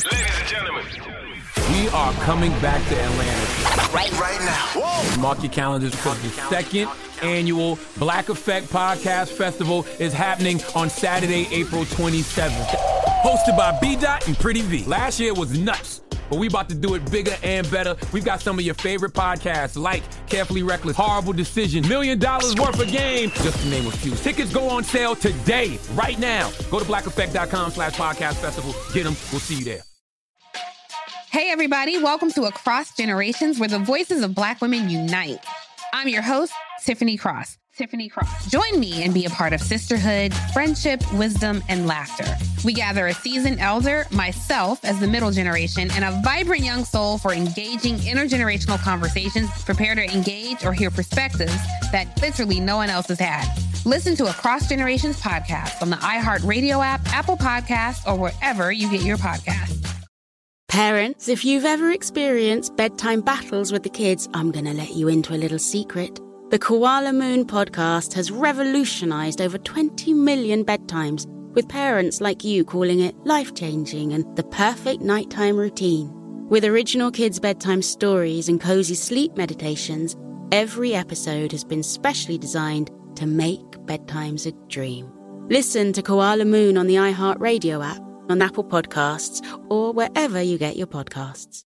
Ladies and gentlemen, We are coming back to Atlanta. right now. Whoa. Mark your calendars because the second annual Black Effect Podcast Festival is happening on Saturday, April 27th. Hosted by B-Dot and Pretty V. Last year was nuts, but we about to do it bigger and better. We've got some of your favorite podcasts like Carefully Reckless, Horrible Decision, $1 Million Worth of Game, just to name a few. Tickets go on sale today, right now. Go to blackeffect.com/podcast festival. Get them. We'll see you there. Hey, everybody. Welcome to Across Generations, where the voices of Black women unite. I'm your host, Tiffany Cross. Join me and be a part of sisterhood, friendship, wisdom, and laughter. We gather a seasoned elder, myself as the middle generation, and a vibrant young soul for engaging intergenerational conversations. Prepare to engage or hear perspectives that literally no one else has had. Listen to Across Generations podcast on the iHeartRadio app, Apple Podcasts, or wherever you get your podcasts. Parents, if you've ever experienced bedtime battles with the kids, I'm going to let you into a little secret. The Koala Moon podcast has revolutionized over 20 million bedtimes, with parents like you calling it life-changing and the perfect nighttime routine. With original kids' bedtime stories and cozy sleep meditations, every episode has been specially designed to make bedtimes a dream. Listen to Koala Moon on the iHeartRadio app, on Apple Podcasts, or wherever you get your podcasts.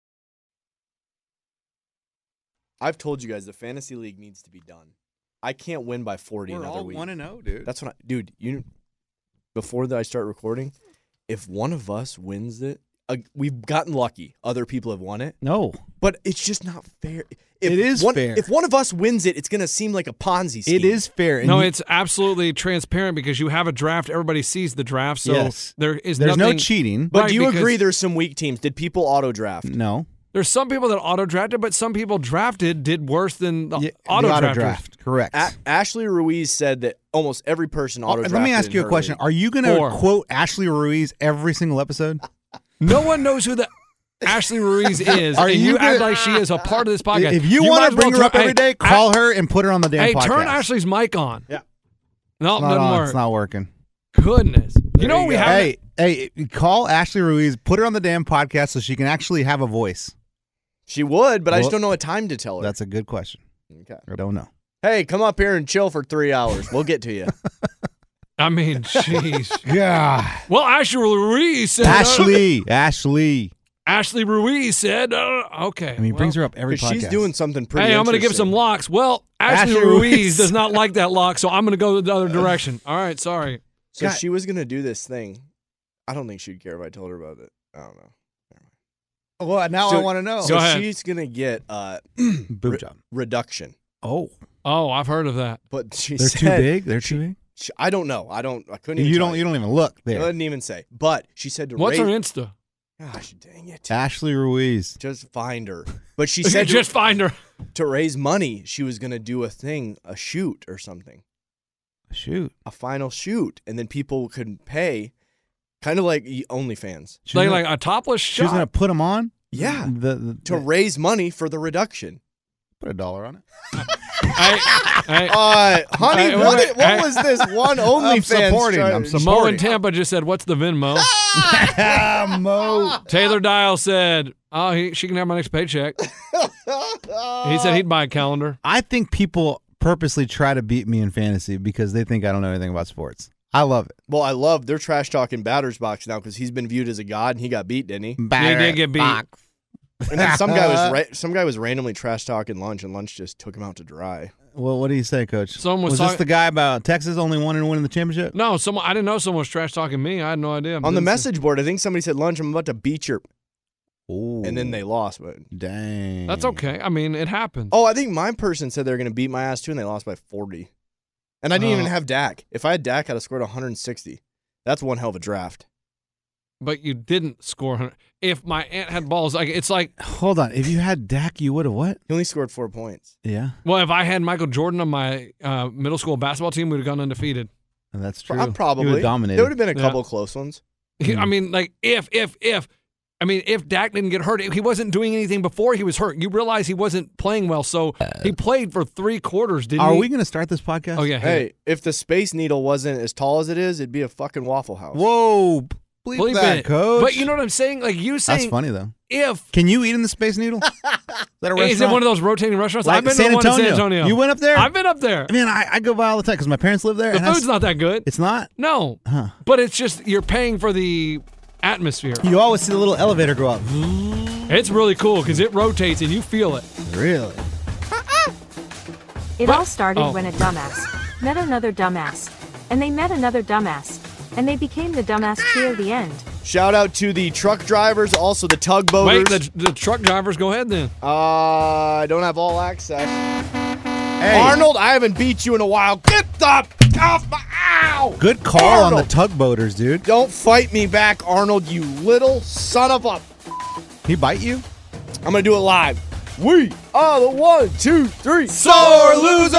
I've told you guys the fantasy league needs to be done. I can't win by 40 another week. We're all 1-0, dude. That's what before I start recording, if one of us wins it, we've gotten lucky. Other people have won it. No. But it's just not fair. It is fair. If one of us wins it, it's going to seem like a Ponzi scheme. It is fair. No, it's absolutely transparent because you have a draft. Everybody sees the draft, so Yes. there's no nothing, cheating. But Right, do you because agree there's some weak teams? Did people auto-draft? No. There's some people that auto-drafted, but some people drafted did worse than the The auto-drafters. auto-draft. Correct. Ashley Ruiz said that almost every person auto-drafted. Let me ask you in a her question. league. Are you going Four. to quote Ashley Ruiz every single episode? No one knows who the Ashley Ruiz is, Are and you you act gonna- like she is a part of this podcast. If you might want as to well bring her up turn- every day, call her and put her on the damn Hey, podcast. turn Ashley's mic on. Yeah. No, It's not doesn't on. work. It's not working. Goodness. You know you we go. have. Hey, call Ashley Ruiz, put her on the damn podcast so she can actually have a voice. She would, but I just Well, don't know what time to tell her. That's a good question. Okay. I don't know. Hey, come up here and chill for 3 hours. We'll get to you. I mean, jeez. Yeah. Well, Ashley Ruiz said. Ashley Ruiz said. Okay. I mean, he brings her up every 'Cause podcast. she's doing something pretty Hey, I'm going to give interesting. some locks. Well, Ashley Ashley Ruiz Ruiz. does not like that lock, so I'm going to go the other direction. All right, sorry. So God. she was going to do this thing. I don't think she'd care if I told her about it. I don't know. Well, now So- I want to know. So Go ahead. she's going to get Boob job. reduction. Oh, Oh, I've heard of that. But she they're said, too big. They're too big. I don't know. I couldn't even You tell don't even look I there. didn't even say. But she said to What's her raise. Insta? Gosh, dang it. Ashley Ruiz. Just find her. But she said Just find her. to raise money, she was going to do a thing, a shoot or something. Shoot. A final shoot. And then people could pay, kind of like OnlyFans. She's Like, gonna, like a topless she was shot. going to put them on? Yeah. The To raise money for the reduction. put $1 on it. Hey, Honey, Hey, what, wait, what was this one OnlyFans? supporting. I'm Mo supporting. in Tampa just said, "What's the Venmo?" Mo. Taylor Dial said, "Oh, she can have my next paycheck." He said he'd buy a calendar. I think people purposely try to beat me in fantasy because they think I don't know anything about sports. I love it. Well, I love they're trash talking Batter's Box now because he's been viewed as a god and he got beat, didn't he? Yeah, he did get beat. And then some guy was randomly trash talking Lunch, and Lunch just took him out to dry. Well, what do you say, Coach? Someone was was this talking- the guy about Texas only wanting to win the championship? No, I didn't know someone was trash talking me. I had no idea. On the message board, I think somebody said, "Lunch, I'm about to beat your," Ooh. and then they lost. But Dang. That's okay. I mean, it happens. oh, I think my person said they were going to beat my ass too, and they lost by 40. And I didn't even have Dak. If I had Dak, I'd have scored 160. That's one hell of a draft. But you didn't score 100. If my aunt had balls, it's like, Hold on. If you had Dak, you would have what? He only scored 4 points. Yeah. well, if I had Michael Jordan on my middle school basketball team, we'd have gone undefeated. And that's true. Probably. You would have dominated. There would have been a Yeah. couple close ones. I mean, like, if Dak didn't get hurt, he wasn't doing anything before he was hurt. You realize he wasn't playing well, so he played for 3 quarters, didn't Are he? we going to start this podcast? Oh, yeah. Hey, if the Space Needle wasn't as tall as it is, it'd be a fucking Waffle House. Whoa. bleep that, Coach. But you know what I'm saying? Like you saying, That's funny though. If Can you eat in the Space Needle? Is that a restaurant? is it one of those rotating restaurants? Like I've been San to one in San Antonio. Antonio. You went up there? I've been up there. I mean, I go by all the time because my parents live there. The and food's not that good. It's not? No, Huh. but it's just you're paying for the atmosphere. You always see the little elevator go up. It's really cool because it rotates and you feel it. Really? It all started Oh. when a dumbass met another dumbass, and they met another dumbass, and they became the dumbass cheer at the end. Shout out to the truck drivers, also the tugboaters. Wait, the truck drivers, go ahead then. I don't have all access. Hey, Arnold, I haven't beat you in a while. Get the off my ow! good call on the Arnold. tugboaters, dude. Don't fight me back, Arnold, you little son of a... He bite you? I'm gonna do it live. We are the 1, 2, 3 Sore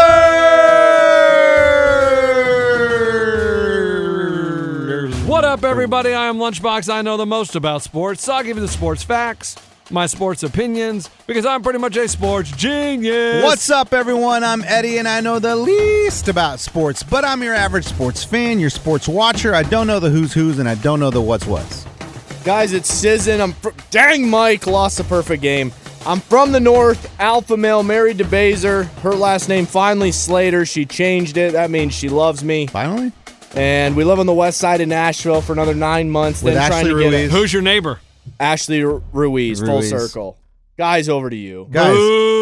What up, everybody? I am Lunchbox. I know the most about sports, so I'll give you the sports facts, my sports opinions, because I'm pretty much a sports genius. What's up, everyone? I'm Eddie, and I know the least about sports, but I'm your average sports fan, your sports watcher. I don't know the who's who's, and I don't know the what's what's. Guys, it's Sizzin. Dang, Mike lost the perfect game. I'm from the north, alpha male, married to Baser. Her last name finally Slater. She changed it. That means she loves me. Finally? And we live on the west side of Nashville for another 9 months. With then Ashley trying to Ruiz. Who's your neighbor? Ashley Ruiz, full Ruiz. circle. Guys, over to you. Guys,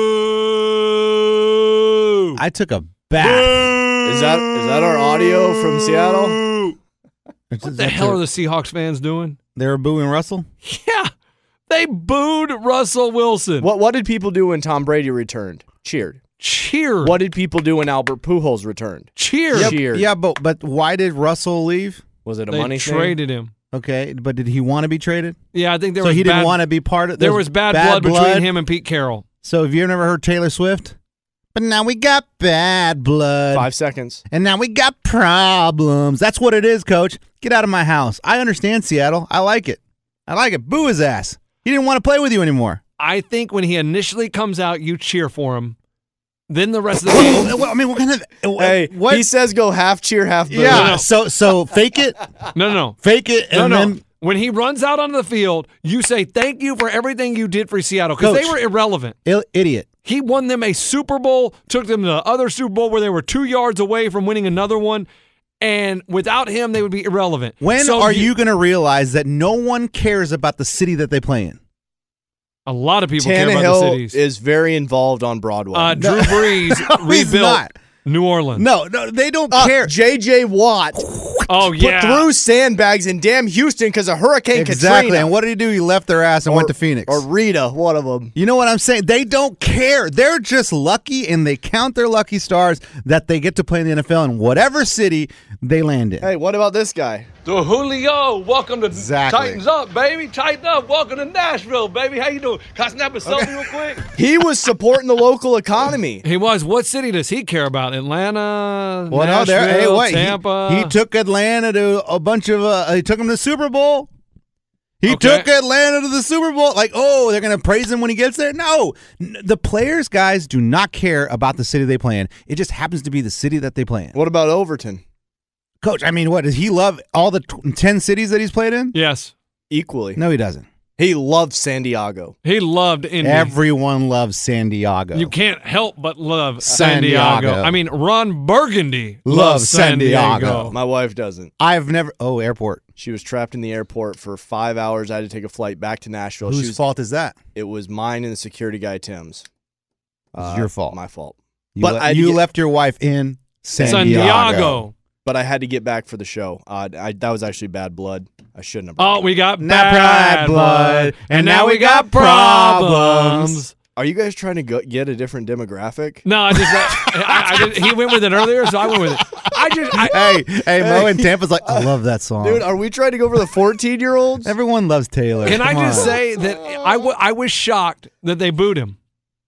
Boo! I took a bath. Is that our audio from Seattle? What the hell are the Seahawks fans doing? They were booing Russell? Yeah, they booed Russell Wilson. What did people do when Tom Brady returned? Cheered. Cheered. What did people do when Albert Pujols returned? Cheered. Yep. Cheered. Yeah, but why did Russell leave? Was it a They money thing? traded him. Okay, but did he want to be traded? Yeah, I think there So was he didn't bad- want to be part of There was bad blood between him and Pete Carroll. So have you ever heard Taylor Swift? But now we got bad blood. 5 seconds. And now we got problems. That's what it is, Coach. Get out of my house. I understand Seattle. I like it. Boo his ass. He didn't want to play with you anymore. I think when he initially comes out, you cheer for him. Then the rest of the game. Well, I mean, what kind of... Hey, what? he says go half cheer, half boo. Yeah, No. so fake it. No. Fake it, and No. then... When he runs out onto the field, you say thank you for everything you did for Seattle because they Coach. were irrelevant. Idiot. He won them a Super Bowl, took them to the other Super Bowl where they were 2 yards away from winning another one, and without him, they would be irrelevant. When So are you going to realize that no one cares about the city that they play in? A lot of people care about the Tannehill cities. is very involved on Broadway. Drew Brees No, he's rebuilt not. New Orleans. No, they don't care. J.J. Watt Oh, yeah. put through sandbags in damn Houston because of Hurricane Exactly. Katrina. And what did he do? He left their ass and went to Phoenix. Or Rita, one of them. You know what I'm saying? They don't care. They're just lucky, and they count their lucky stars that they get to play in the NFL in whatever city they land in. Hey, what about this guy? The Julio, welcome to Exactly. Titans Up, baby. Tighten up. Welcome to Nashville, baby. How you doing? Can I snap a selfie real quick? He was supporting the local economy. He was. What city does he care about? Atlanta, Well, no, Nashville, wait. Tampa. He took Atlanta to a bunch of. He took him to the Super Bowl. He Okay. took Atlanta to the Super Bowl. Like, oh, they're going to praise him when he gets there? No. The players, guys, do not care about the city they play in. It just happens to be the city that they play in. What about Overton? Coach, I mean, what? Does he love all the 10 cities that he's played in? Yes. Equally. No, he doesn't. He loved San Diego. He loved Indy. Everyone loves San Diego. You can't help but love San San Diego. Diego. I mean, Ron Burgundy Loves San San Diego. My wife doesn't. I've never. Oh, airport. She was trapped in the airport for 5 hours. I had to take a flight back to Nashville. Whose fault is that? It was mine and the security guy, Tim's. It's your fault. My fault. You, But le- I had to you get- left your wife in San, San Diego. But I had to get back for the show. That was actually bad blood. I shouldn't have. brought Oh, it. we got Not bad bad blood, blood, and now we got problems. Are you guys trying to get a different demographic? No, I just I did, he went with it earlier, so I went with it. Hey, Mo in Tampa's like, I love that song. Dude, are we trying to go for the 14-year-olds? Everyone loves Taylor. Can I Come just on. say that I was shocked that they booed him.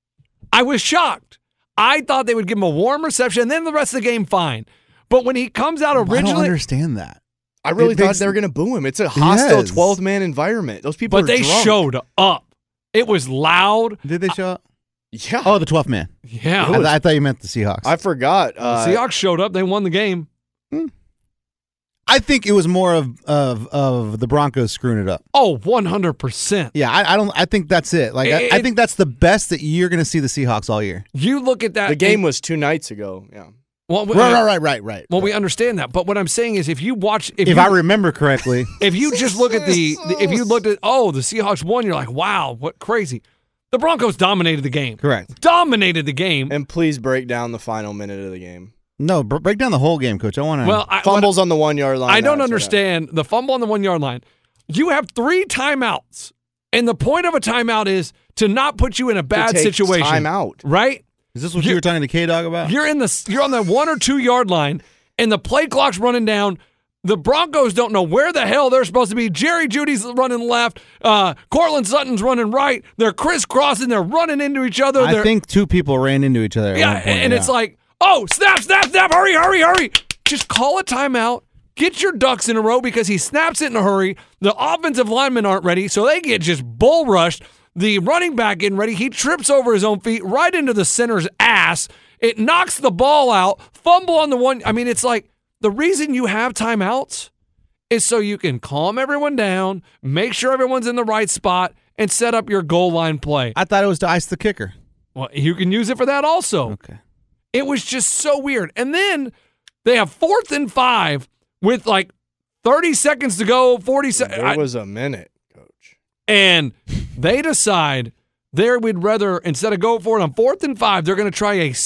I was shocked. I thought they would give him a warm reception, and then the rest of the game fine. But when he comes out I don't originally, understand that. I really It thought makes- they were going to boo him. It's a hostile Yes. 12-man environment. Those people but are they drunk. showed up. It was loud. Did they show up? Yeah. Oh, the 12th man. Yeah. I thought you meant the Seahawks. I forgot. Seahawks showed up. They won the game. I think it was more of the Broncos screwing it up. Oh, 100%. Yeah, I think that's it. Like I think that's the best that you're going to see the Seahawks all year. You look at that. The game was 2 nights ago. Yeah. Well, Right. Well, we understand that, but what I'm saying is, if you watch, If I remember correctly, if you just look at if you looked at, the Seahawks won, you're like, wow, what crazy. The Broncos dominated the game. Correct. Dominated the game. And please break down the final minute of the game. no, break down the whole game, Coach. I want to. Well, Fumbles on the 1 yard line. I don't understand the fumble on the 1 yard line. You have 3 timeouts, and the point of a timeout is to not put you in a bad take situation. timeout. Right? Is this what you were talking to K-Dog about? You're on the 1 or 2 yard line, and the play clock's running down. The Broncos don't know where the hell they're supposed to be. Jerry Jeudy's running left. Cortland Sutton's running right. They're crisscrossing. They're running into each other. I think 2 people ran into each other. At one point, and it's like, oh, snap, hurry. Just call a timeout. Get your ducks in a row because he snaps it in a hurry. The offensive linemen aren't ready, so they get just bull rushed. The running back getting ready. He trips over his own feet right into the center's ass. It knocks the ball out. Fumble on the 1. I mean, it's like, the reason you have timeouts is so you can calm everyone down, make sure everyone's in the right spot, and set up your goal line play. I thought it was to ice the kicker. Well, you can use it for that also. Okay. It was just so weird. And then they have 4th and 5 with like 30 seconds to go, 40 seconds. There was a minute, Coach. And they decide we'd rather, instead of go for it on 4th and 5, they're going to try a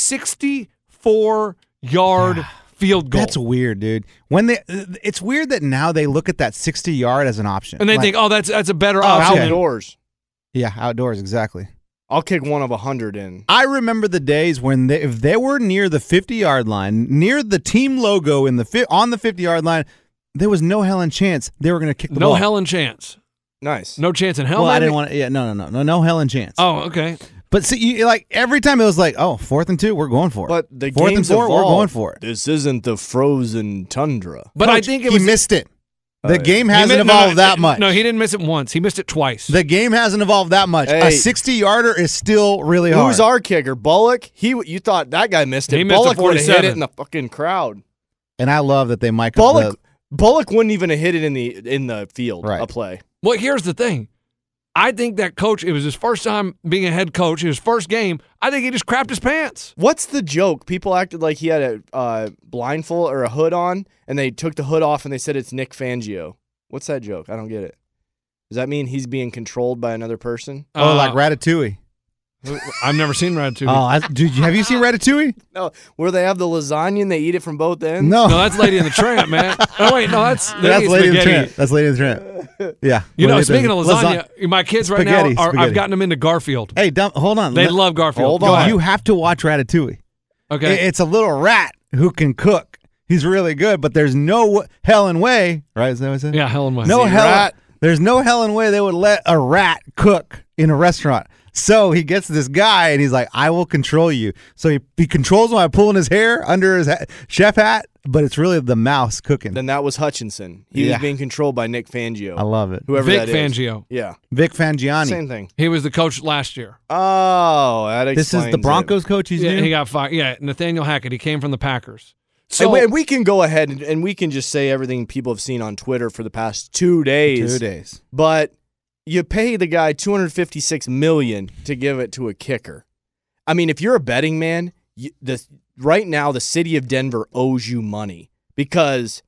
64-yard field goal. That's weird, dude. It's weird that now they look at that 60-yard as an option. And they think, that's a better option. Outdoors. Yeah, outdoors, exactly. I'll kick one of 100 in. I remember the days when if they were near the 50-yard line, near the team logo on the 50-yard line, there was no hell in chance they were going to kick the ball. No hell in chance. Nice. No chance in hell. Well, I didn't want to. Yeah, no hell in chance. Oh, okay. But see, like every time it was like, 4th and 2, we're going for it. But the 4th and game's 4, we're evolved. going for it. This isn't the frozen tundra. But Coach, I think he missed it. The game hasn't He evolved that much. No, he didn't miss it once. He missed it twice. The game hasn't evolved that much. Hey. A 60-yarder is still really hard. Who's our kicker? Bullock? You thought that guy missed it. He missed Bullock a would have hit 47. it in the fucking crowd. And I love that they mic Bullock up Bullock wouldn't even have hit it in the field, Right. a play. Well, here's the thing. I think that coach, it was his first time being a head coach, his first game. I think he just crapped his pants. What's the joke? People acted like he had a blindfold or a hood on, and they took the hood off and they said it's Nick Fangio. What's that joke? I don't get it. Does that mean he's being controlled by another person? like Ratatouille. I've never seen Ratatouille. Have you seen Ratatouille? No, where they have the lasagna and they eat it from both ends? No. No, that's Lady and the Tramp, man. Oh, wait, no, that's Lady in the Spaghetti. Tramp. That's Lady in the Tramp. Yeah. You know, Lady speaking in of the- lasagna, my kids right Spaghetti, now, I've spaghetti. gotten them into Garfield. Hey, hold on. They love Garfield. Hold Go on. ahead. You have to watch Ratatouille. Okay. It's a little rat who can cook. He's really good, but there's no hell and way, right? Is that what I said? Yeah, Helen West. No hell. rat. There's no hell and way they would let a rat cook in a restaurant. So he gets this guy and he's like, I will control you. So he controls him by pulling his hair under his chef hat, but it's really the mouse cooking. Then that was Hutchinson. He Yeah. was being controlled by Nick Fangio. I love it. Whoever Vic that is. Fangio. Yeah. Vic Fangiani. Same thing. He was the coach last year. Oh, that explains This is the Broncos it. coach he's Yeah, new? he got fired. Yeah, Nathaniel Hackett. He came from the Packers. So And we can go ahead and we can just say everything people have seen on Twitter for the past 2 days. 2 days. But you pay the guy $256 million to give it to a kicker. I mean, if you're a betting man, right now the city of Denver owes you money because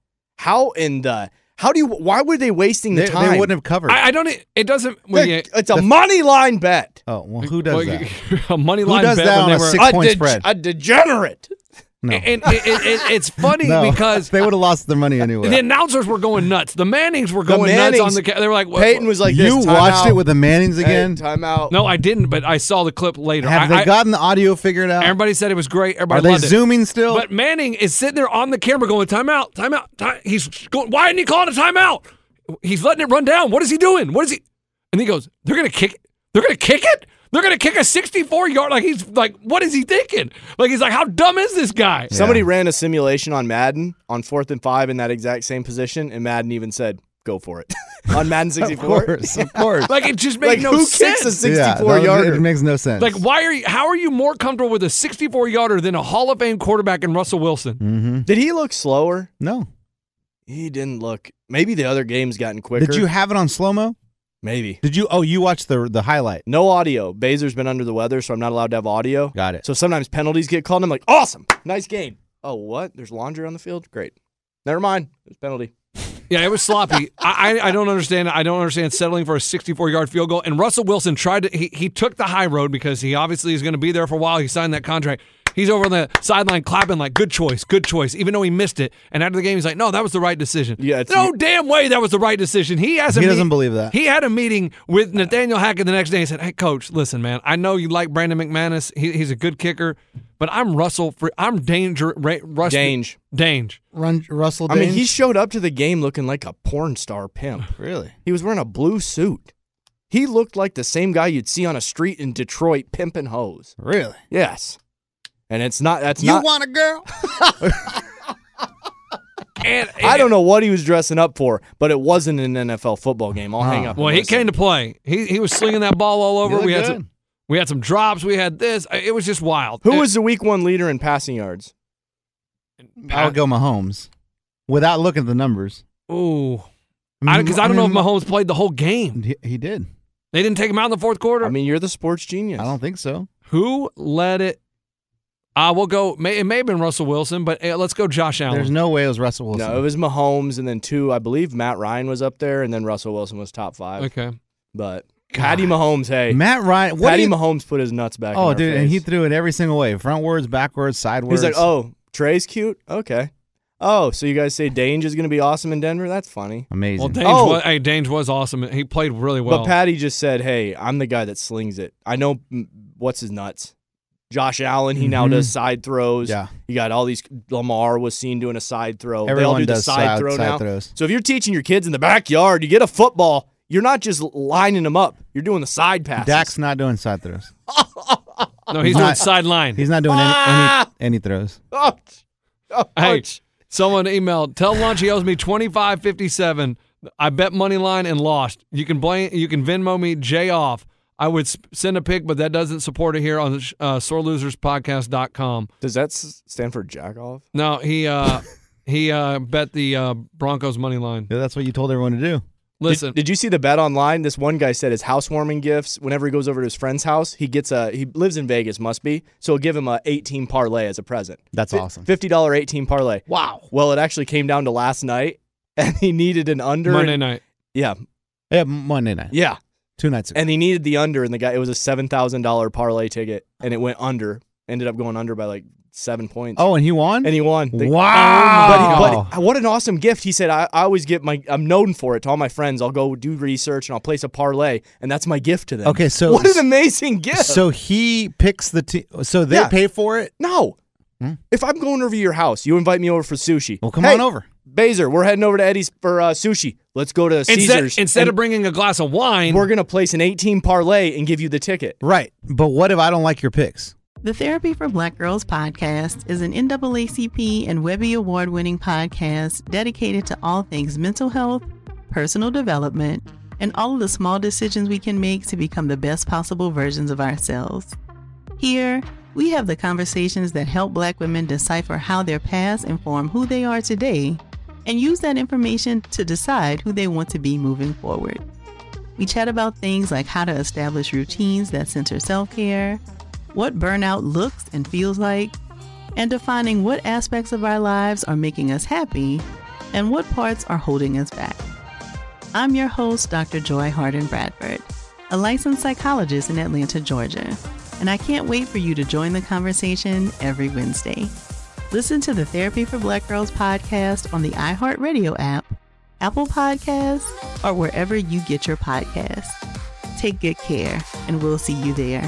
why were they wasting the time? They wouldn't have covered. I don't. It doesn't. Well, yeah, It's a money line bet. Oh, well, who does that? A money Who line does bet that when on they a were. 6-point spread? A degenerate. No. And it's funny No. because they would have lost their money anyway. the announcers were going nuts. The Mannings were going nuts on the. They were like, Peyton was like, this, You time watched out. it with the Mannings again? Hey, time out. No, I didn't, but I saw the clip later. Have they gotten the audio figured out? Everybody said it was great. Are Everybody they loved it. zooming still? But Manning is sitting there on the camera going, timeout. He's going, why isn't he calling a timeout? He's letting it run down. What is he doing? What is he? And he goes, they're going to kick it? They're going to kick it? They're going to kick a 64-yard. Like, he's like, what is he thinking? Like, he's like, how dumb is this guy? Somebody ran a simulation on Madden on 4th and 5 in that exact same position, and Madden even said, go for it. On Madden 64. Of course. Like, it just made Like, no who sense. kicks a Yeah, 64-yarder? it makes no sense. Like, how are you more comfortable with a 64-yarder than a Hall of Fame quarterback in Russell Wilson? Did he look slower? No. He didn't look. Maybe the other game's gotten quicker. Did you have it on slow-mo? Maybe. Did you? Oh, you watched the highlight. No audio. Bazer's been under the weather, so I'm not allowed to have audio. Got it. So sometimes penalties get called, and I'm like, awesome. Nice game. Oh, what? There's laundry on the field? Great. Never mind. There's penalty. Yeah, it was sloppy. I don't understand. I don't understand settling for a 64-yard field goal. And Russell Wilson tried to. He took the high road because he obviously is going to be there for a while. He signed that contract. He's over on the sideline clapping like, good choice, even though he missed it. And after the game, he's like, no, that was the right decision. Yeah, no damn way that was the right decision. He doesn't believe that. He had a meeting with Nathaniel Hackett the next day and said, hey, Coach, listen, man, I know you like Brandon McManus. He's a good kicker, but I'm Russell. I'm Russell Dange. I mean, he showed up to the game looking like a porn star pimp. Really? He was wearing a blue suit. He looked like the same guy you'd see on a street in Detroit pimping hoes. Really? Yes. And it's not. That's you not. Want a girl? And I don't know what he was dressing up for, but it wasn't an NFL football game. I'll hang up. Well, he came to play. He was slinging that ball all over. We had some drops. We had this. It was just wild. Who was the week one leader in passing yards? I would go Mahomes without looking at the numbers. Ooh. Because I don't know if Mahomes played the whole game. He did. They didn't take him out in the fourth quarter? I mean, you're the sports genius. I don't think so. Who led it? We'll go. It may have been Russell Wilson, but let's go Josh Allen. There's no way it was Russell Wilson. No, it was Mahomes, and then two, I believe Matt Ryan was up there, and then Russell Wilson was top 5. Okay. But Patty Mahomes, hey. Matt Ryan. Patty Mahomes put his nuts back in our dude, face. and he threw it every single way. Frontwards, backwards, sideways. He's like, oh, Trey's cute? Okay. Oh, so you guys say Dange is going to be awesome in Denver? That's funny. Amazing. Well, Dange was awesome. He played really well. But Patty just said, hey, I'm the guy that slings it. I know what's his nuts. Josh Allen, he now does side throws. Yeah. You got all these. Lamar was seen doing a side throw. Everyone they all do does the side throw now. Throws. So if you're teaching your kids in the backyard, you get a football, you're not just lining them up. You're doing the side passes. Dak's not doing side throws. No, he's doing sideline. He's not doing any throws. Hey, someone emailed, tell Lunch he owes me $25.57. I bet money line and lost. You can Venmo me J off. I would send a pic, but that doesn't support it here on soreloserspodcast.com. Does that stand for jack off? No, he bet the Broncos money line. Yeah, that's what you told everyone to do. Listen, did you see the bet online? This one guy said his housewarming gifts, whenever he goes over to his friend's house, he lives in Vegas, must be, so he'll give him a 18 parlay as a present. That's awesome. $50 18 parlay. Wow. Well, it actually came down to last night, and he needed an under. Monday night. Yeah. Yeah, Monday night. Yeah. 2 nights ago. And he needed the under, and it was a $7,000 parlay ticket, and it went under. Ended up going under by like 7 points. Oh, and he won? And he won. Wow. But what an awesome gift. He said, I always get I'm known for it to all my friends. I'll go do research, and I'll place a parlay, and that's my gift to them. Okay, so what an amazing gift. So he picks the team. So they pay for it? No. If I'm going over to your house, you invite me over for sushi. Well, come on over. Baser, we're heading over to Eddie's for sushi. Let's go to Caesars. Instead of bringing a glass of wine, we're going to place an 18 parlay and give you the ticket. Right. But what if I don't like your picks? The Therapy for Black Girls podcast is an NAACP and Webby Award-winning podcast dedicated to all things mental health, personal development, and all of the small decisions we can make to become the best possible versions of ourselves. Here, we have the conversations that help Black women decipher how their past inform who they are today and use that information to decide who they want to be moving forward. We chat about things like how to establish routines that center self-care, what burnout looks and feels like, and defining what aspects of our lives are making us happy and what parts are holding us back. I'm your host, Dr. Joy Harden Bradford, a licensed psychologist in Atlanta, Georgia, and I can't wait for you to join the conversation every Wednesday. Listen to the Therapy for Black Girls podcast on the iHeartRadio app, Apple Podcasts, or wherever you get your podcasts. Take good care, and we'll see you there.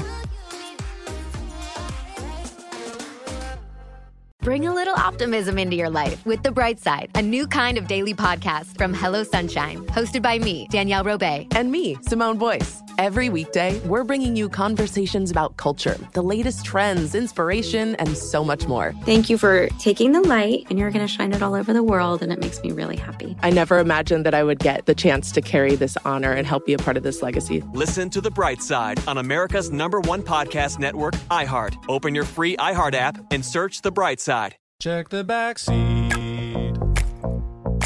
Bring a little optimism into your life with The Bright Side, a new kind of daily podcast from Hello Sunshine, hosted by me, Danielle Robay. And me, Simone Boyce. Every weekday, we're bringing you conversations about culture, the latest trends, inspiration, and so much more. Thank you for taking the light, and you're going to shine it all over the world, and it makes me really happy. I never imagined that I would get the chance to carry this honor and help be a part of this legacy. Listen to The Bright Side on America's #1 podcast network, iHeart. Open your free iHeart app and search The Bright Side. Check the back seat.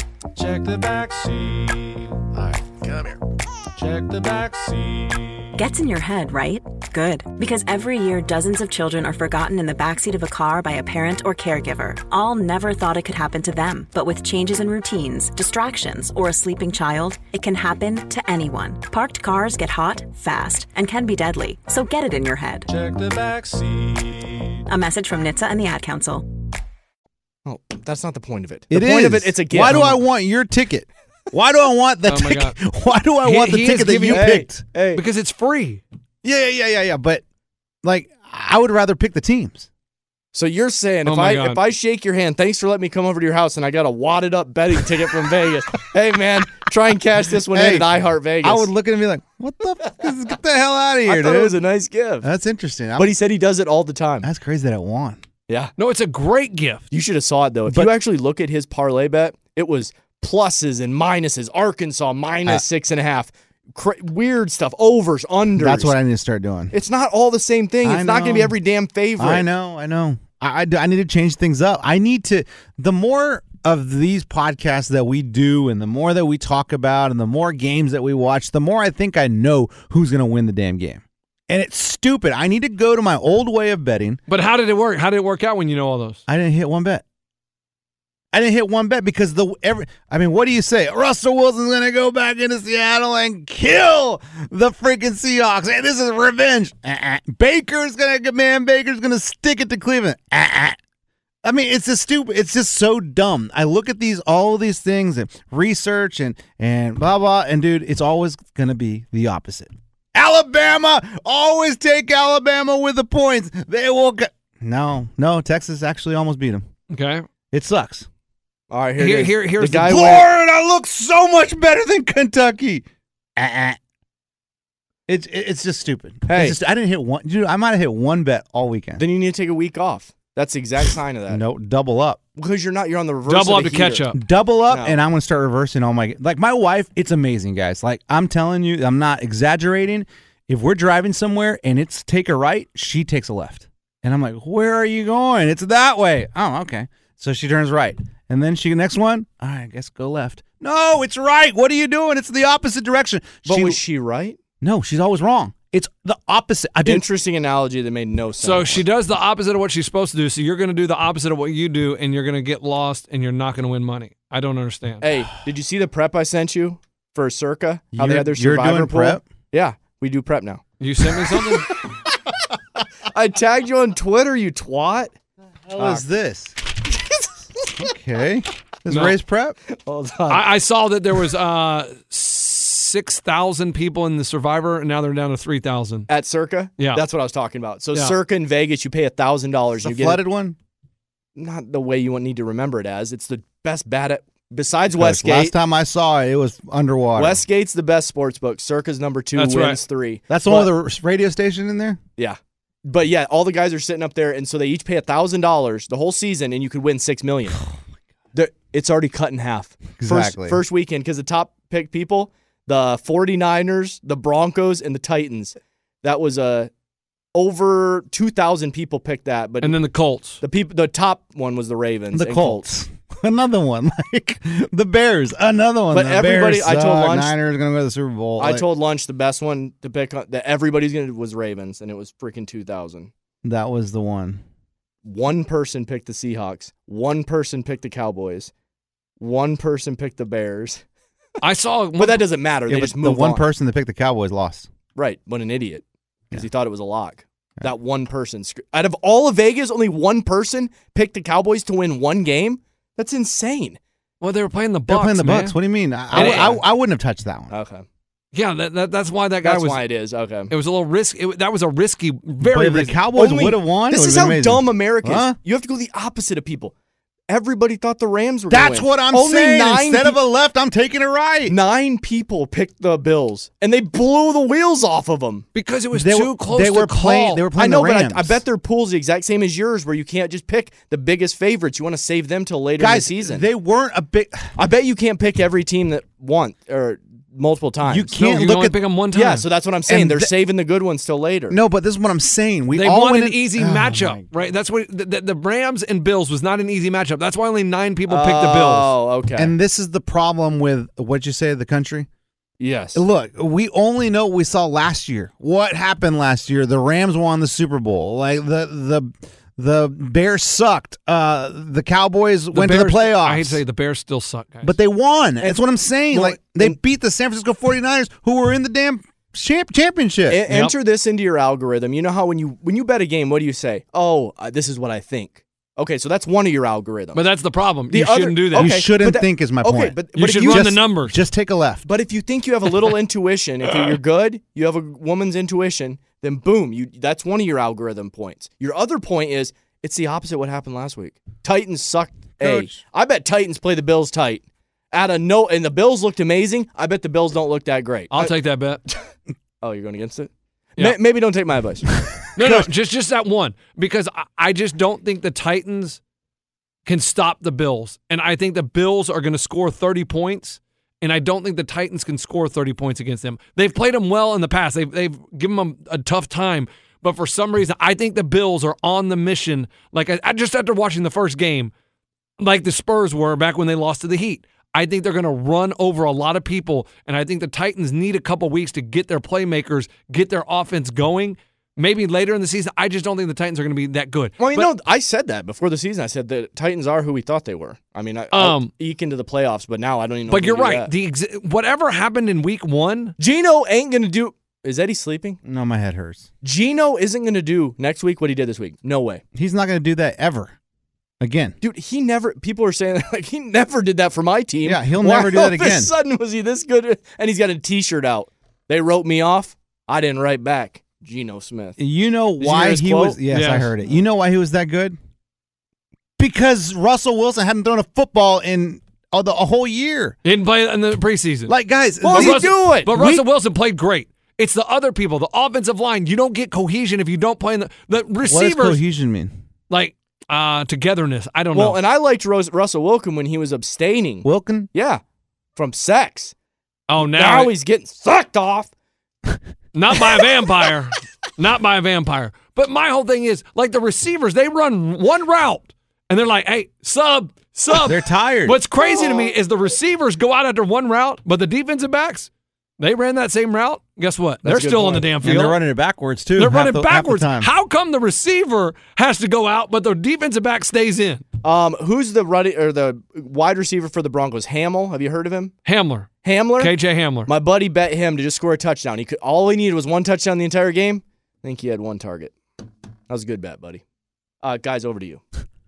Check the back seat. All right, come here. Check the back seat. Gets in your head, right? Good. Because every year, dozens of children are forgotten in the backseat of a car by a parent or caregiver. All never thought it could happen to them. But with changes in routines, distractions, or a sleeping child, it can happen to anyone. Parked cars get hot, fast, and can be deadly. So get it in your head. Check the back seat. A message from NHTSA and the Ad Council. Oh, that's not the point of it. It The point of is. it, it's a gift. Why do I want your ticket? Why do I want the Oh, my God. ticket? Why do I want the He is ticket that giving- you picked? Hey, Because it's free. Yeah. But like, I would rather pick the teams. so you're saying Oh, my God. if I shake your hand, thanks for letting me come over to your house, and I got a wadded up betting ticket from Vegas. Hey man, try and cash this one in at iHeart Vegas. I would look at him and be like, "What the? Get the hell out of here, I dude!" thought it was a nice gift. That's interesting. But he said he does it all the time. That's crazy that it won. Yeah. No, it's a great gift. You should have saw it though. If But- you actually look at his parlay bet, it was pluses and minuses. Arkansas minus 6.5. Weird stuff. Overs, unders. That's what I need to start doing. It's not all the same thing. It's not going to be every damn favorite. I know. I need to change things up. I need to. The more of these podcasts that we do, and the more that we talk about, and the more games that we watch, the more I think I know who's going to win the damn game. And it's stupid. I need to go to my old way of betting. But how did it work? How did it work out when you know all those? I didn't hit one bet. Because what do you say? Russell Wilson's going to go back into Seattle and kill the freaking Seahawks. Hey, this is revenge. Baker's going to stick it to Cleveland. I mean, it's just stupid. It's just so dumb. I look at all of these things and research and blah, blah. And dude, it's always going to be the opposite. Alabama, always take Alabama with the points. They will No, Texas actually almost beat them. Okay. It sucks. All right, here's the guy. Florida looks so much better than Kentucky. It's just stupid. Hey. I didn't hit one. Dude, I might have hit one bet all weekend. Then you need to take a week off. That's the exact sign of that. No, double up. Because you're on the reverse. Double of up the to catch heater. up. Double up, No. and I'm going to start reversing all my. Like, my wife, it's amazing, guys. Like, I'm telling you, I'm not exaggerating. If we're driving somewhere and it's take a right, she takes a left. And I'm like, where are you going? It's that way. Oh, okay. So she turns right. And then next one, all right, I guess go left. No, it's right. What are you doing? It's the opposite direction. But was she right? No, she's always wrong. It's the opposite. Interesting analogy that made no sense. So she does the opposite of what she's supposed to do. So you're going to do the opposite of what you do, and you're going to get lost, and you're not going to win money. I don't understand. Hey, did you see the prep I sent you for Circa? How they had their You're survivor doing pool? prep? Yeah, we do prep now. You sent me something? I tagged you on Twitter, you twat. How is this? Okay. This No. race prep? Hold on. I saw that there was 6,000 people in the Survivor, and now they're down to 3,000. At Circa? Yeah. That's what I was talking about. So Yeah. Circa in Vegas, you pay $1,000. The You get flooded one? not the way you need to remember it as. It's the best bet at, besides Last Westgate. time I saw it, it was underwater. Westgate's the best sports book. Circa's number 2, That's wins right. 3. That's the one with the radio station in there? Yeah. But yeah, all the guys are sitting up there, and so they each pay $1,000 the whole season, and you could win $6 million. It's already cut in half. Exactly. First weekend, because the top pick people, the 49ers, the Broncos, and the Titans. That was over 2,000 people picked that. But And then the Colts. the top one was the Ravens. The and Colts. Another one. Like the Bears. Another one. But The everybody- Bears I told suck. Lunch- Niners going to go to the Super Bowl. I told Lunch the best one to pick that everybody's going to was Ravens, and it was freaking 2,000. That was the one. One person picked the Seahawks. One person picked the Cowboys. One person picked the Bears. I saw, But that doesn't matter. Yeah, They but just the move one on. person that picked the Cowboys lost. Right, but an idiot because he thought it was a lock. That one person. Out of all of Vegas, only one person picked the Cowboys to win one game? That's insane. Well, they were playing the Bucs. They're playing the man. Bucs. What do you mean? I wouldn't have touched that one. Okay. Yeah, that's why that guy That's was. why it is. Okay. It was a little risky. That was a risky, But very if the risky. Cowboys Only- would have won, This it is would how have been amazing. dumb America is. Huh? You have to go the opposite of people. Everybody thought the Rams were going to That's win. what I'm Only saying. 9 Instead of a left, I'm taking a right. 9 people picked the Bills, and they blew the wheels off of them. Because it was They too were- close they to were call. playing- they were I playing know, the but Rams. I bet their pool's the exact same as yours, where you can't just pick the biggest favorites. You want to save them till later in the Guys, season. they weren't a big. I bet you can't pick every team that won or multiple times. You can't you look only at pick them one time. Yeah, so that's what I'm saying. And They're saving the good ones till later. No, but this is what I'm saying. They want an easy matchup, right? That's what the Rams and Bills was not an easy matchup. That's why only 9 people picked the Bills. Oh, okay. And this is the problem with what you say, the country. Yes. Look, we only know what we saw last year. What happened last year? The Rams won the Super Bowl. Like the Bears sucked. The Cowboys went to the playoffs. I hate to say the Bears still suck, guys. But they won. That's what I'm saying. They beat the San Francisco 49ers, who were in the damn championship. Enter this into your algorithm. You know how when you bet a game, what do you say? Oh, this is what I think. Okay, so that's one of your algorithms. But that's the problem. You shouldn't do that. Okay, you shouldn't think is my point. Okay, but you if should run the numbers. Just take a left. But if you think you have a little intuition, if you're good, you have a woman's intuition, then boom, that's one of your algorithm points. Your other point is it's the opposite of what happened last week. Titans sucked. I bet Titans play the Bills tight. And the Bills looked amazing. I bet the Bills don't look that great. I'll take that bet. Oh, you're going against it? Yeah. Maybe don't take my advice. No, just that one. Because I just don't think the Titans can stop the Bills. And I think the Bills are going to score 30 points, and I don't think the Titans can score 30 points against them. They've played them well in the past. They've given them a tough time, but for some reason, I think the Bills are on the mission. Like I just after watching the first game, like the Spurs were back when they lost to the Heat. I think they're going to run over a lot of people, and I think the Titans need a couple weeks to get their playmakers, get their offense going. Maybe later in the season, I just don't think the Titans are going to be that good. Well, I said that before the season. I said the Titans are who we thought they were. I mean, I'll eke into the playoffs, but now I don't even know. But you're right. Whatever happened in week 1, Geno ain't going to do. Is Eddie sleeping? No, my head hurts. Geno isn't going to do next week what he did this week. No way. He's not going to do that ever. Again. Dude, he never. People are saying like he never did that for my team. Yeah, he'll never do that again. All of a sudden was he this good? And he's got a T-shirt out. They wrote me off. I didn't write back. Geno Smith. You know why he was? Yes, I heard it. You know why he was that good? Because Russell Wilson hadn't thrown a football in a whole year. He didn't play in the preseason. Like, guys, what are you doing? But Russell Wilson played great. It's the other people, the offensive line. You don't get cohesion if you don't play in the receivers. What does cohesion mean? Like togetherness. I don't know. Well, and I liked Russell Wilson when he was abstaining. Wilson? Yeah, from sex. Oh, now he's getting sucked off. Not by a vampire. Not by a vampire. But my whole thing is, like the receivers, they run one route, and they're like, hey, sub. They're tired. What's crazy to me is the receivers go out after one route, but the defensive backs, they ran that same route. Guess what? They're still on the damn field. And they're running it backwards, too. They're running backwards. Half the time. How come the receiver has to go out, but the defensive back stays in? Who's the wide receiver for the Broncos? Hamill? Have you heard of him? Hamler. KJ Hamler. My buddy bet him to just score a touchdown. All he needed was one touchdown the entire game. I think he had one target. That was a good bet, buddy. Guys, over to you.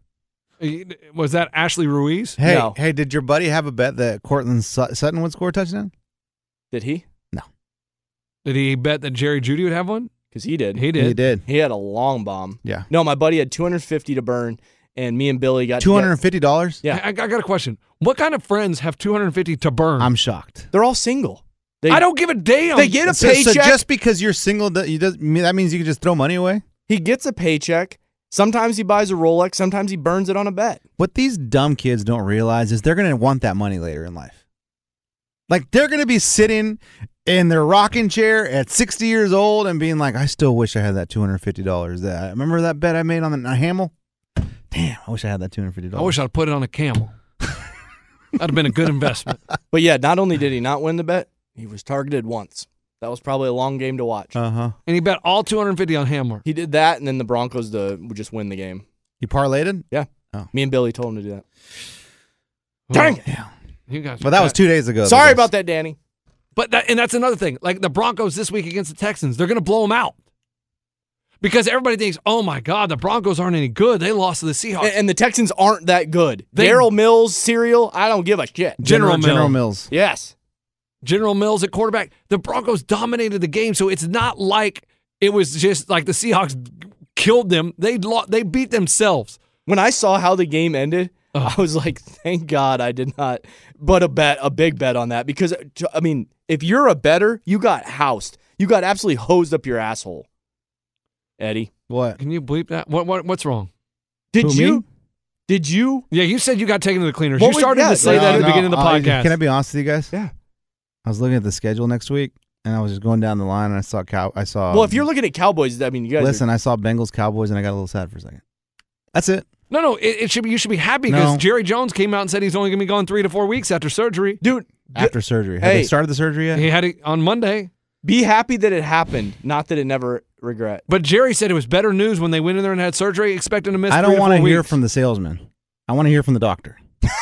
Was that Ashley Ruiz? Hey, No. hey, did your buddy have a bet that Cortland Sutton would score a touchdown? Did he? No. Did he bet that Jerry Jeudy would have one? Because he did. He did. He did. He had a long bomb. Yeah. No, my buddy had $250 to burn, and me and Billy got $250? Yeah. I got a question. What kind of friends have $250 to burn? I'm shocked. They're all single. I don't give a damn. They get a So paycheck. just because you're single, that means you can just throw money away? He gets a paycheck. Sometimes he buys a Rolex. Sometimes he burns it on a bet. What these dumb kids don't realize is they're going to want that money later in life. Like, they're going to be sitting in their rocking chair at 60 years old and being like, I still wish I had that $250. Remember that bet I made on the Hamill? Damn, I wish I had that $250. I wish I'd put it on a camel. That'd have been a good investment. But yeah, not only did he not win the bet, he was targeted once. That was probably a long game to watch. Uh-huh. And he bet all $250 on Hamler. He did that, and then the Broncos would just win the game. He parlayed it? Yeah. Oh. Me and Billy told him to do that. Dang it. You guys. Well, that was 2 days ago. Sorry about that, Danny. But that's another thing. Like the Broncos this week against the Texans, they're going to blow them out. Because everybody thinks, oh, my God, the Broncos aren't any good. They lost to the Seahawks. And the Texans aren't that good. Daryl Mills, cereal, I don't give a shit. General Mills. Yes. General Mills at quarterback. The Broncos dominated the game, so it's not like it was just like the Seahawks killed them. They beat themselves. When I saw how the game ended, I was like, thank God I did not put a big bet on that. Because, I mean, if you're a bettor, you got housed. You got absolutely hosed up your asshole. Eddie. What? Can you bleep that? What's wrong? Did you? Yeah, you said you got taken to the cleaners. What You started to say that at the beginning of the podcast. Can I be honest with you guys? Yeah. I was looking at the schedule next week, and I was just going down the line, and I saw Well, if you're looking at Cowboys, I mean, you guys. Listen, I saw Bengals, Cowboys, and I got a little sad for a second. That's it. No, it should be. You should be happy because Jerry Jones came out and said he's only going to be gone 3 to 4 weeks after surgery. Dude, after surgery, have they started the surgery yet? He had it on Monday. Be happy that it happened, not that it never regret. But Jerry said it was better news when they went in there and had surgery, expecting to miss. I 3 don't to 4 want to hear weeks. from the salesman. I want to hear from the doctor.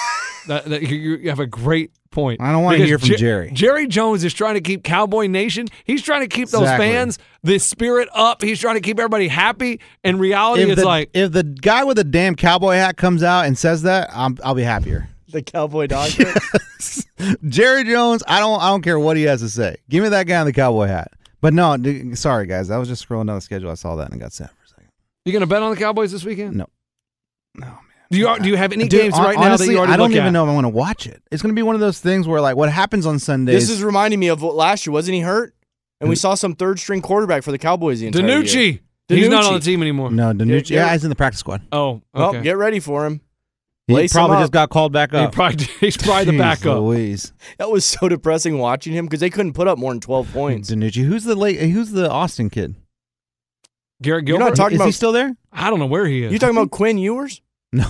You have a great point. I don't want to hear from Jerry. Jerry Jones is trying to keep Cowboy Nation. He's trying to keep those fans, the spirit up. He's trying to keep everybody happy. And reality is if the guy with the damn cowboy hat comes out and says that, I'll be happier. The cowboy doctor. Jerry Jones, I don't care what he has to say. Give me that guy in the cowboy hat. But no, sorry guys, I was just scrolling down the schedule. I saw that and I got sad for a second. You gonna bet on the Cowboys this weekend? No, man. Do you have any games right now that you already I don't look even at? know if I want to watch it. It's going to be one of those things where, like, what happens on Sundays. This is reminding me of what last year. Wasn't he hurt? And we saw some third-string quarterback for the Cowboys the entire year. DiNucci. He's not on the team anymore. No, DiNucci. Yeah, he's in the practice squad. Oh, Well, okay. get ready for him. He Lace him probably up. just got called back up. He's probably the backup. Louise. That was so depressing watching him because they couldn't put up more than 12 points. DiNucci. Who's the Austin kid? Garrett You're Gilbert? not talking Is about, he still there? I don't know where he is. You talking about Quinn Ewers? No,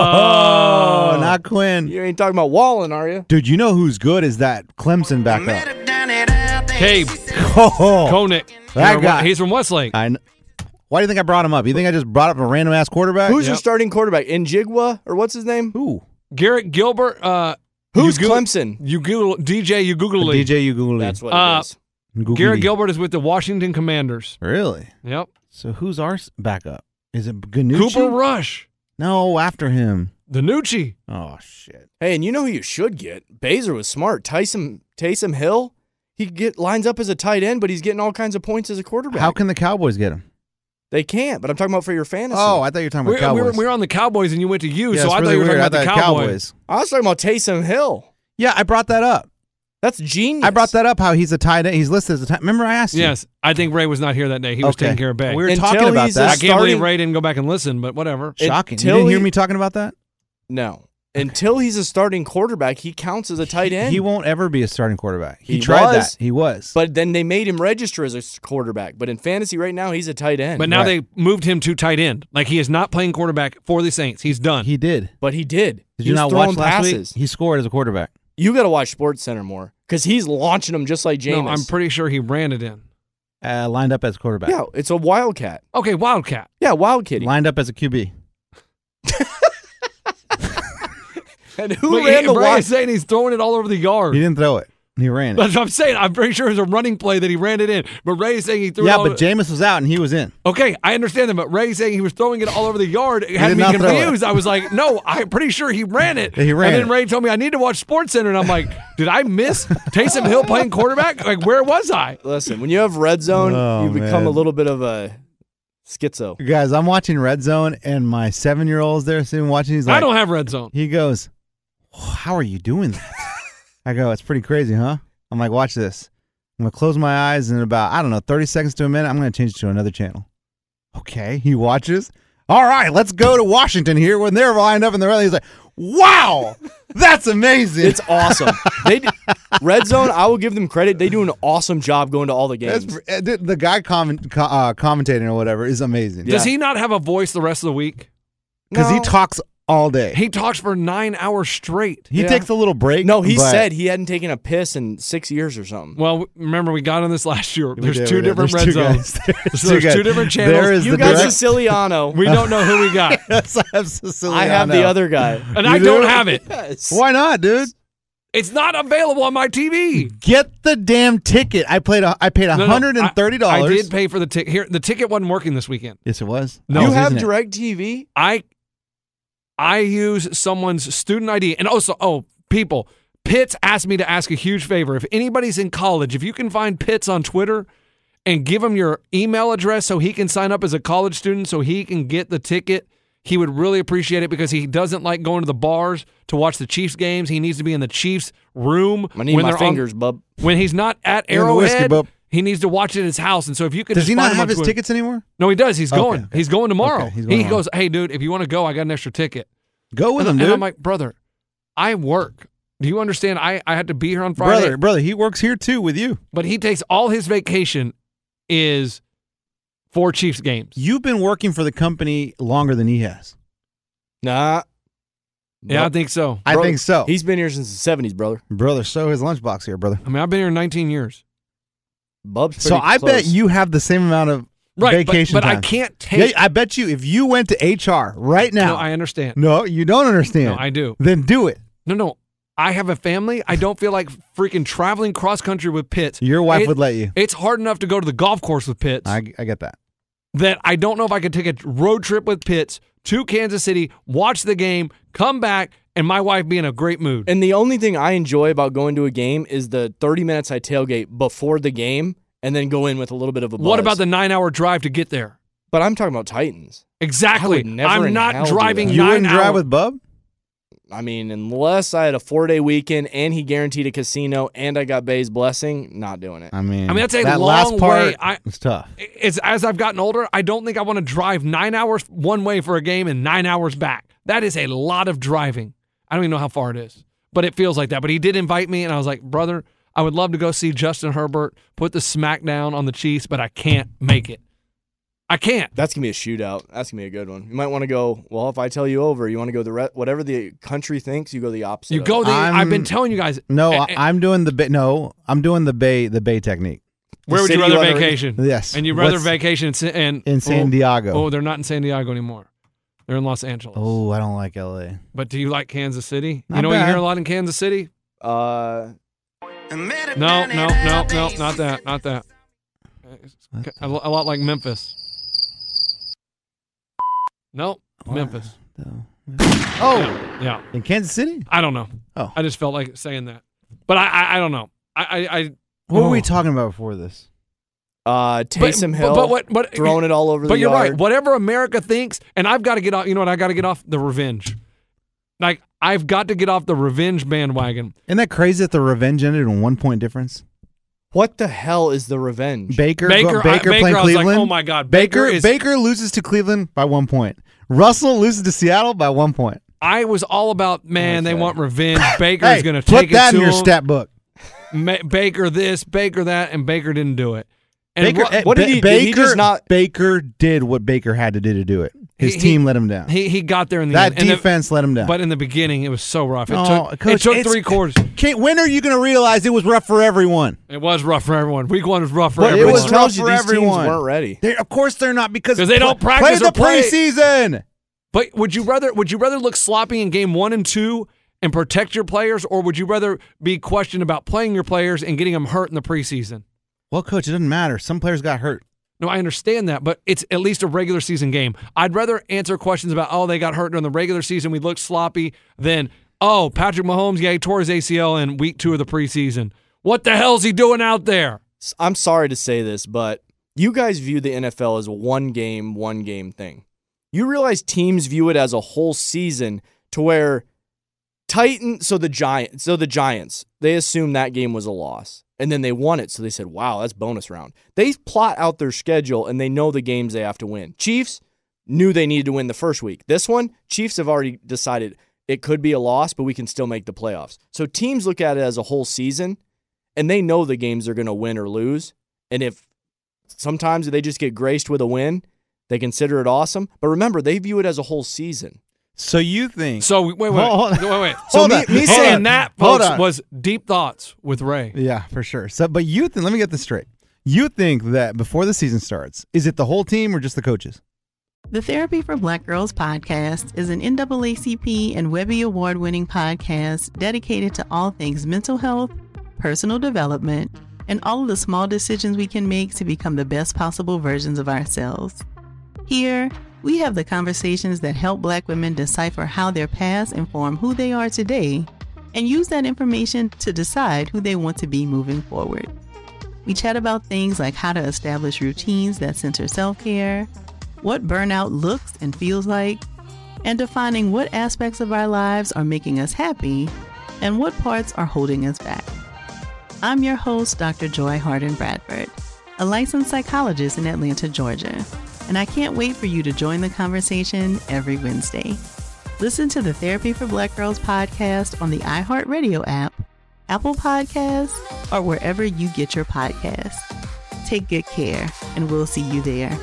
Oh. not Quinn. You ain't talking about Wallen, are you? Dude, you know who's good is that Clemson backup. Cabe Oh, Koenig. that guy. He's from Westlake. Why do you think I brought him up? You think I just brought up a random ass quarterback? Who's your starting quarterback? Njigwa? Or what's his name? Who? Garrett Gilbert. Who's Clemson? You Google DJ Uguguli. DJ Uguguli. That's what it is. Garrett Gilbert is with the Washington Commanders. Really? Yep. So who's our backup? Is it Ganucci? Cooper Rush. No, after him. DiNucci. Oh, shit. Hey, and you know who you should get? Baser was smart. Taysom Hill, he lines up as a tight end, but he's getting all kinds of points as a quarterback. How can the Cowboys get him? They can't, but I'm talking about for your fantasy. Oh, I thought you were talking about Cowboys. We were on the Cowboys and you went to you, Yeah, so it's I really thought you were weird. talking about the I thought Cowboys. I was talking about Taysom Hill. Yeah, I brought that up. That's genius. I brought that up how he's a tight end. He's listed as a tight end. Remember I asked you? Yes, I think Ray was not here that day. He was Okay. taking care of Bay. We were talking about that. I can't believe Ray didn't go back and listen, but whatever. Shocking. You didn't hear me talking about that? No. Until he's a starting quarterback, he counts as a tight end. He won't ever be a starting quarterback. He He tried was. that. He was. But then they made him register as a quarterback. But in fantasy right now, he's a tight end. But now they moved him to tight end. Like he is not playing quarterback for the Saints. He's done. He did. But he did. Did He you was not throwing watch last passes. week? He scored as a quarterback. You got to watch SportsCenter more because he's launching them just like Jameis. No, I'm pretty sure he ran it in. Lined up as quarterback. Yeah, it's a Wildcat. Okay, Wildcat. Yeah, Wild Kitty. Lined up as a QB. And who But ran the Ray Wild? is saying he's throwing it all over the yard. He didn't throw it. He ran it. That's what I'm saying. I'm pretty sure it was a running play that he ran it in. But Ray is saying he threw it Yeah, all but Jameis was out and he was in. Okay, I understand that, but Ray saying he was throwing it all over the yard it had did me not throw it. confused. I was like, no, I'm pretty sure he ran it. Yeah, he ran and then it. Ray told me I need to watch SportsCenter, and I'm like, did I miss Taysom Hill playing quarterback? Like, where was I? Listen, when you have red zone, Oh, you become man. a little bit of a schizo. Guys, I'm watching Red Zone and my 7-year-old's there sitting watching. He's like, I don't have red zone. He goes, how are you doing that? I go, it's pretty crazy, huh? I'm like, watch this. I'm going to close my eyes and in about, 30 seconds to a minute, I'm going to change it to another channel. Okay. He watches. All right, let's go to Washington here when they're lined up in the red. He's like, wow, that's amazing. It's awesome. Red Zone, I will give them credit. They do an awesome job going to all the games. The guy commentating or whatever is amazing. Does he not have a voice the rest of the week? Because he talks all day. He talks for 9 hours straight. He takes a little break. No, he but- said he hadn't taken a piss in 6 years or something. Well, remember, we got on this last year. There's did, two we did. different There's red two zones. guys. There's two different channels. There is You the got direct- Siciliano. We don't know who we got. Yes, I have Siciliano. I have the other guy. And I don't have it. Yes. Why not, dude? It's not available on my TV. Get the damn ticket. I paid $130. I did pay for the ticket. Here, the ticket wasn't working this weekend. Yes, it was. No, you Isn't have it? DirecTV? I use someone's student ID. And also, people, Pitts asked me to ask a huge favor. If anybody's in college, if you can find Pitts on Twitter and give him your email address so he can sign up as a college student so he can get the ticket, he would really appreciate it because he doesn't like going to the bars to watch the Chiefs games. He needs to be in the Chiefs room. I need when my they're fingers, bub. When he's not at In the whiskey, Arrowhead, bub. he needs to watch it at his house. And so if you could Does just he find not him have on his Twitter- tickets anymore? No, he does. He's going. okay. He's going tomorrow. Okay, he's going he tomorrow. goes, hey, dude, if you want to go, I got an extra ticket. Go with him, dude. And I'm like, brother, I work. Do you understand? I had to be here on Friday. Brother, he works here too with you. But he takes all his vacation is for Chiefs games. You've been working for the company longer than he has. Nah. Yeah, I think so. I think so. He's been here since the 70s, brother. Brother, show his lunchbox here, brother. I mean, I've been here 19 years. Bub's So I close. bet you have the same amount of vacation but I time. can't take. Yeah, I bet you if you went to HR right now. No, I understand. No, you don't understand. No, I do. Then do it. No. I have a family. I don't feel like freaking traveling cross country with Pitts. Your wife would let you. It's hard enough to go to the golf course with Pitts. I get that. That I don't know if I could take a road trip with Pitts to Kansas City, watch the game, come back, and my wife be in a great mood. And the only thing I enjoy about going to a game is the 30 minutes I tailgate before the game and then go in with a little bit of a buzz. What about the 9-hour drive to get there? But I'm talking about Titans. Exactly. I would never I'm in not hell do driving that. 9 hours. You wouldn't drive with Bub? I mean, unless I had a 4-day weekend and he guaranteed a casino and I got Bay's blessing, not doing it. I mean, that's a that long last part, way. It's tough. As I've gotten older, I don't think I want to drive 9 hours one way for a game and 9 hours back. That is a lot of driving. I don't even know how far it is, but it feels like that. But he did invite me, and I was like, brother, I would love to go see Justin Herbert put the smack down on the Chiefs, but I can't make it. I can't. That's going to be a shootout. That's going to be a good one. You might want to go, well, if I tell you over, you want to go whatever the country thinks, you go the opposite. You go I've been telling you guys. No, I'm doing I'm doing the Bay technique. Where would you rather vacation? Yes. And you'd rather vacation in San Diego. Oh, they're not in San Diego anymore. They're in Los Angeles. Oh, I don't like L.A. But do you like Kansas City? Not You know what you bad. hear a lot in Kansas City? No, not that. A lot like Memphis. Nope, Memphis. Oh, Yeah. in Kansas City? I don't know. Oh. I just felt like saying that. But I don't know. What were we talking about before this? Taysom Hill throwing it all over the But you're yard. right. Whatever America thinks, and I've got to get off, you know what? I got to get off the revenge. Like, I've got to get off the revenge bandwagon. Isn't that crazy that the revenge ended in 1 point difference? What the hell is the revenge? Baker I playing was Cleveland. like, oh my God. Baker loses to Cleveland by 1 point. Russell loses to Seattle by 1 point. I was all about, man, they want revenge. Baker's Hey, going to put take that it in to your him. stat book. Baker this, Baker that, and Baker didn't do it. And what did he do? He just not- Baker did what Baker had to do to do it. His team let him down. He got there in the That end. And defense let him down. But in the beginning, it was so rough. It Coach, took it's- 3 quarters. When are you going to realize it was rough for everyone? It was rough for everyone. Week 1 was rough for But everyone. it was rough tells you for these everyone. teams weren't ready. Of course they're not because they don't play practice the or play. preseason. But would you rather look sloppy in game 1 and 2 and protect your players, or would you rather be questioned about playing your players and getting them hurt in the preseason? Well, Coach, it doesn't matter. Some players got hurt. No, I understand that, but it's at least a regular season game. I'd rather answer questions about, oh, they got hurt during the regular season, we looked sloppy, than, oh, Patrick Mahomes, he tore his ACL in week 2 of the preseason. What the hell's he doing out there? I'm sorry to say this, but you guys view the NFL as a one game thing. You realize teams view it as a whole season to where the Giants, they assume that game was a loss. And then they won it, so they said, wow, that's bonus round. They plot out their schedule, and they know the games they have to win. Chiefs knew they needed to win the first week. This one, Chiefs have already decided it could be a loss, but we can still make the playoffs. So teams look at it as a whole season, and they know the games they're going to win or lose. And if sometimes they just get graced with a win, they consider it awesome. But remember, they view it as a whole season. So you think? So wait. So me saying that, folks, was deep thoughts with Ray. Yeah, for sure. So, but you think? Let me get this straight. You think that before the season starts, is it the whole team or just the coaches? The Therapy for Black Girls podcast is an NAACP and Webby Award-winning podcast dedicated to all things mental health, personal development, and all of the small decisions we can make to become the best possible versions of ourselves. Here, we have the conversations that help Black women decipher how their past inform who they are today and use that information to decide who they want to be moving forward. We chat about things like how to establish routines that center self-care, what burnout looks and feels like, and defining what aspects of our lives are making us happy and what parts are holding us back. I'm your host, Dr. Joy Harden Bradford, a licensed psychologist in Atlanta, Georgia, and I can't wait for you to join the conversation every Wednesday. Listen to the Therapy for Black Girls podcast on the iHeartRadio app, Apple Podcasts, or wherever you get your podcasts. Take good care, and we'll see you there.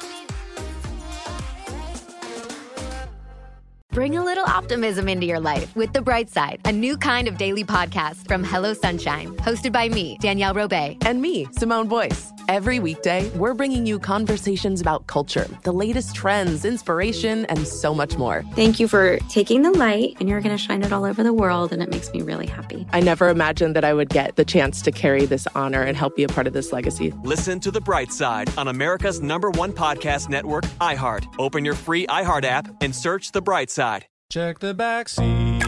Bring a little optimism into your life with The Bright Side, a new kind of daily podcast from Hello Sunshine, hosted by me, Danielle Robay. And me, Simone Boyce. Every weekday, we're bringing you conversations about culture, the latest trends, inspiration, and so much more. Thank you for taking the light, and you're going to shine it all over the world, and it makes me really happy. I never imagined that I would get the chance to carry this honor and help be a part of this legacy. Listen to The Bright Side on America's #1 podcast network, iHeart. Open your free iHeart app and search The Bright Side. Check the back seat.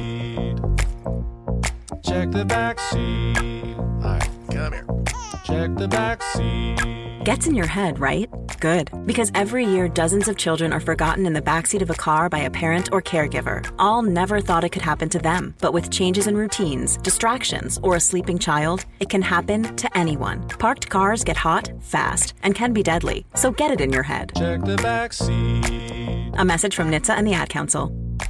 Check the back seat. All right, come here. Check the back seat. Gets in your head, right? Good. Because every year, dozens of children are forgotten in the backseat of a car by a parent or caregiver. All never thought it could happen to them. But with changes in routines, distractions, or a sleeping child, it can happen to anyone. Parked cars get hot, fast, and can be deadly. So get it in your head. Check the back seat. A message from NHTSA and the Ad Council.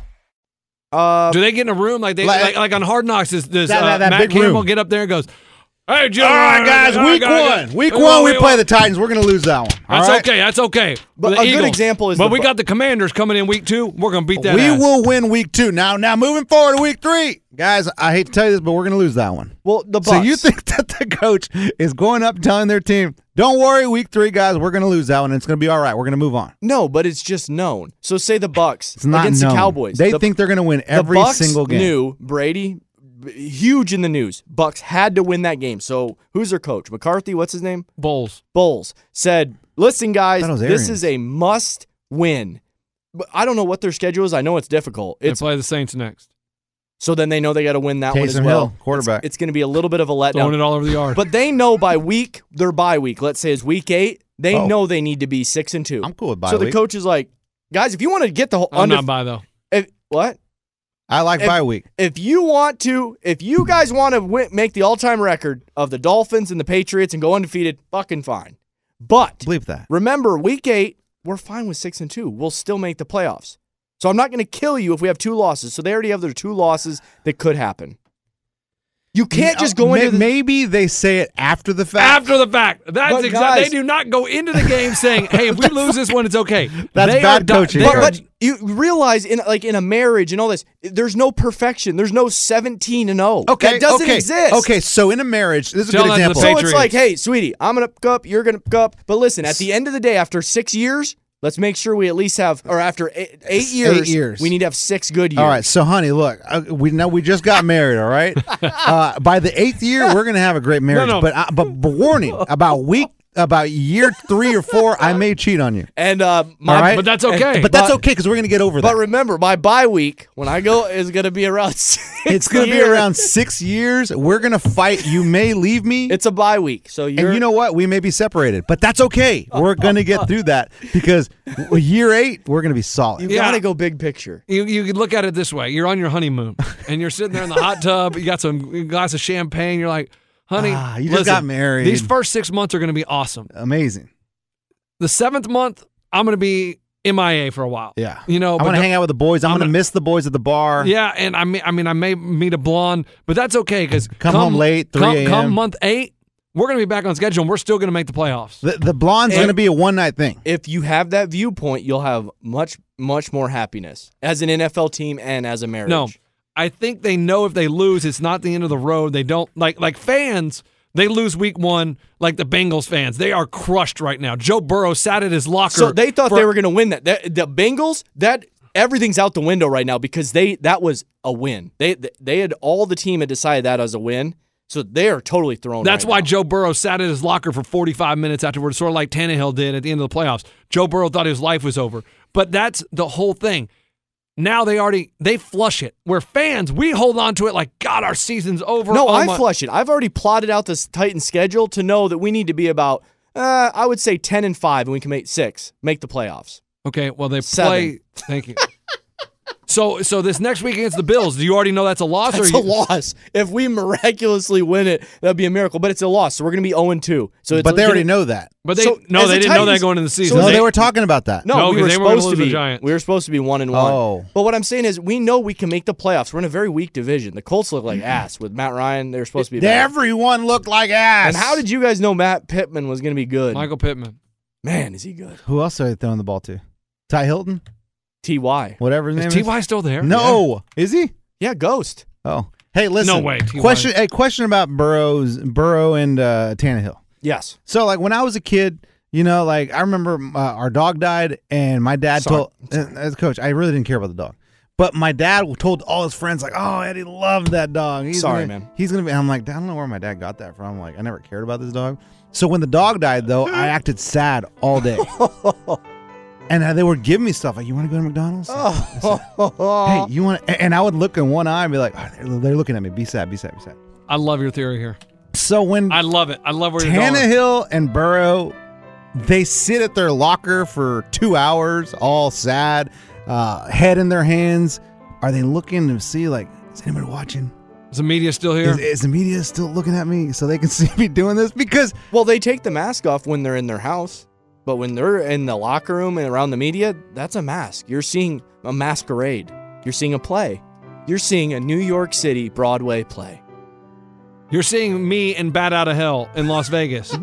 Do they get in a room like on Hard Knocks? Does that Matt big Campbell room. get up there and goes, "Hey, Joe, All right, guys, week one, we play the Titans. We're going to lose that one. That's all right? okay. That's okay. But The a good Eagles. example is But the we Bu- got the Commanders coming in week 2. We're going to beat that We ass. will win week 2. Now, moving forward to week 3. Guys, I hate to tell you this, but we're going to lose that one. Well, the Bucks. So you think that the coach is going up telling their team, don't worry, week 3, guys, we're going to lose that one, and it's going to be all right. We're going to move on. No, but it's just known. So say the Bucks It's not against known. the Cowboys. They think they're going to win every the Bucks single game. Knew Brady, huge in the news. Bucks had to win that game. So who's their coach? McCarthy, what's his name? Bowles said, listen, guys, That was this Arians. is a must win. But I don't know what their schedule is. I know it's difficult. They It's play the Saints next. so then they know they got to win that one as Taysom well. Hill, quarterback. It's going to be a little bit of a letdown. Throwing it all over the yard. But they know by their bye week, let's say it's week 8, they Oh. know they need to be 6-2. I'm cool with bye So week. the coach is like, guys, if you want to get the whole I'm not by, though. what? I like bye week. If you guys want to make the all-time record of the Dolphins and the Patriots and go undefeated, fucking fine. But Believe that. remember, week 8, we're fine with 6-2. We'll still make the playoffs. So I'm not going to kill you if we have 2 losses. So they already have their 2 losses that could happen. You can't just go into the Maybe they say it after the fact. After the fact. That's But exactly. guys- They do not go into the game saying, hey, if we lose this one, it's okay. That's They bad are di- coaching. they are- But you realize in a marriage and all this, there's no perfection. There's no 17-0. Okay, that doesn't okay, exist. Okay, so in a marriage, this is a Tell good that to the example. So Patriots. it's like, hey, sweetie, I'm going to pick up, you're going to pick up. But listen, at the end of the day, after 6 years, let's make sure we at least have, or after 8 years, 8 years. we need to have 6 good years. All right, so honey, look, we just got married. All right, by the 8th year, we're gonna have a great marriage. No. But warning about year 3 or 4, I may cheat on you. And All right, But that's okay. But that's okay because we're gonna get over that. But remember, my bye week when I go is going to be around 6 it's gonna be years. around 6 years. We're gonna fight. You may leave me. It's a bye week, so And you know what? We may be separated, but that's okay. We're going to get through that because year 8, we're going to be solid. you Yeah. got to go big picture. You could look at it this way. You're on your honeymoon, and you're sitting there in the hot tub. You got some glass of champagne. You're like, honey, You just listen, got married. These first 6 months are going to be awesome. Amazing. The 7th month, I'm going to be MIA for a while. Yeah. You know, I want to hang out with the boys. I'm going to miss the boys at the bar. Yeah, and I may meet a blonde, but that's okay because Come home late, 3 a.m. Come month 8, we're going to be back on schedule, and we're still going to make the playoffs. The blonde's going to be a one-night thing. If you have that viewpoint, you'll have much more happiness as an NFL team and as a marriage. No, I think they know if they lose, it's not the end of the road. They don't like fans. They lose week 1, like the Bengals fans. They are crushed right now. Joe Burrow sat at his locker. So they thought they were going to win that. The Bengals, everything's out the window right now because that was a win. They had all the team had decided that as a win. So they are totally thrown. That's right why now. Joe Burrow sat at his locker for 45 minutes afterwards, sort of like Tannehill did at the end of the playoffs. Joe Burrow thought his life was over. But that's the whole thing. Now they flush it. We're fans. We hold on to it like, God, our season's over. No, Oh I my- flush it. I've already plotted out this Titans schedule to know that we need to be about, I would say 10-5, and we can make 6, make the playoffs. Okay, well, they 7. play. Thank you. So this next week against the Bills, do you already know that's a loss? That's a loss. If we miraculously win it, that'd be a miracle. But it's a loss, so we're going to be 0-2. So But they already know that. But they didn't know that going into the season. No, they were talking about that. No, we were they supposed to be. Giants. We were supposed to be 1-1. Oh. But what I'm saying is, we know we can make the playoffs. We're in a very weak division. The Colts look like ass with Matt Ryan. They were supposed to be bad. Everyone looked like ass. And how did you guys know Matt Pittman was going to be good? Michael Pittman. Man, is he good? Who else are they throwing the ball to? Ty Hilton? T.Y. Whatever his name is. T.Y. still there? No. Yeah. Is he? Yeah, Ghost. Oh. Hey, listen. No way. Question about Burrow and Tannehill. Yes. So, like, when I was a kid, you know, like, I remember our dog died, and my dad told, as a coach, I really didn't care about the dog. But my dad told all his friends, like, oh, Eddie loved that dog. Man. He's going to be, I'm like, I don't know where my dad got that from. Like, I never cared about this dog. So when the dog died, though, I acted sad all day. And they would give me stuff like, you want to go to McDonald's? Hey, you want to? And I would look in one eye and be like, oh, they're looking at me. Be sad, be sad, be sad. I love your theory here. So when I love it. I love where you're going. Tannehill and Burrow, they sit at their locker for 2 hours, all sad, head in their hands. Are they looking to see, like, is anybody watching? Is the media still here? Is the media still looking at me so they can see me doing this? Because, well, they take the mask off when they're in their house. But when they're in the locker room and around the media, that's a mask. You're seeing a masquerade. You're seeing a play. You're seeing a New York City Broadway play. You're seeing me in Bat Out of Hell in Las Vegas.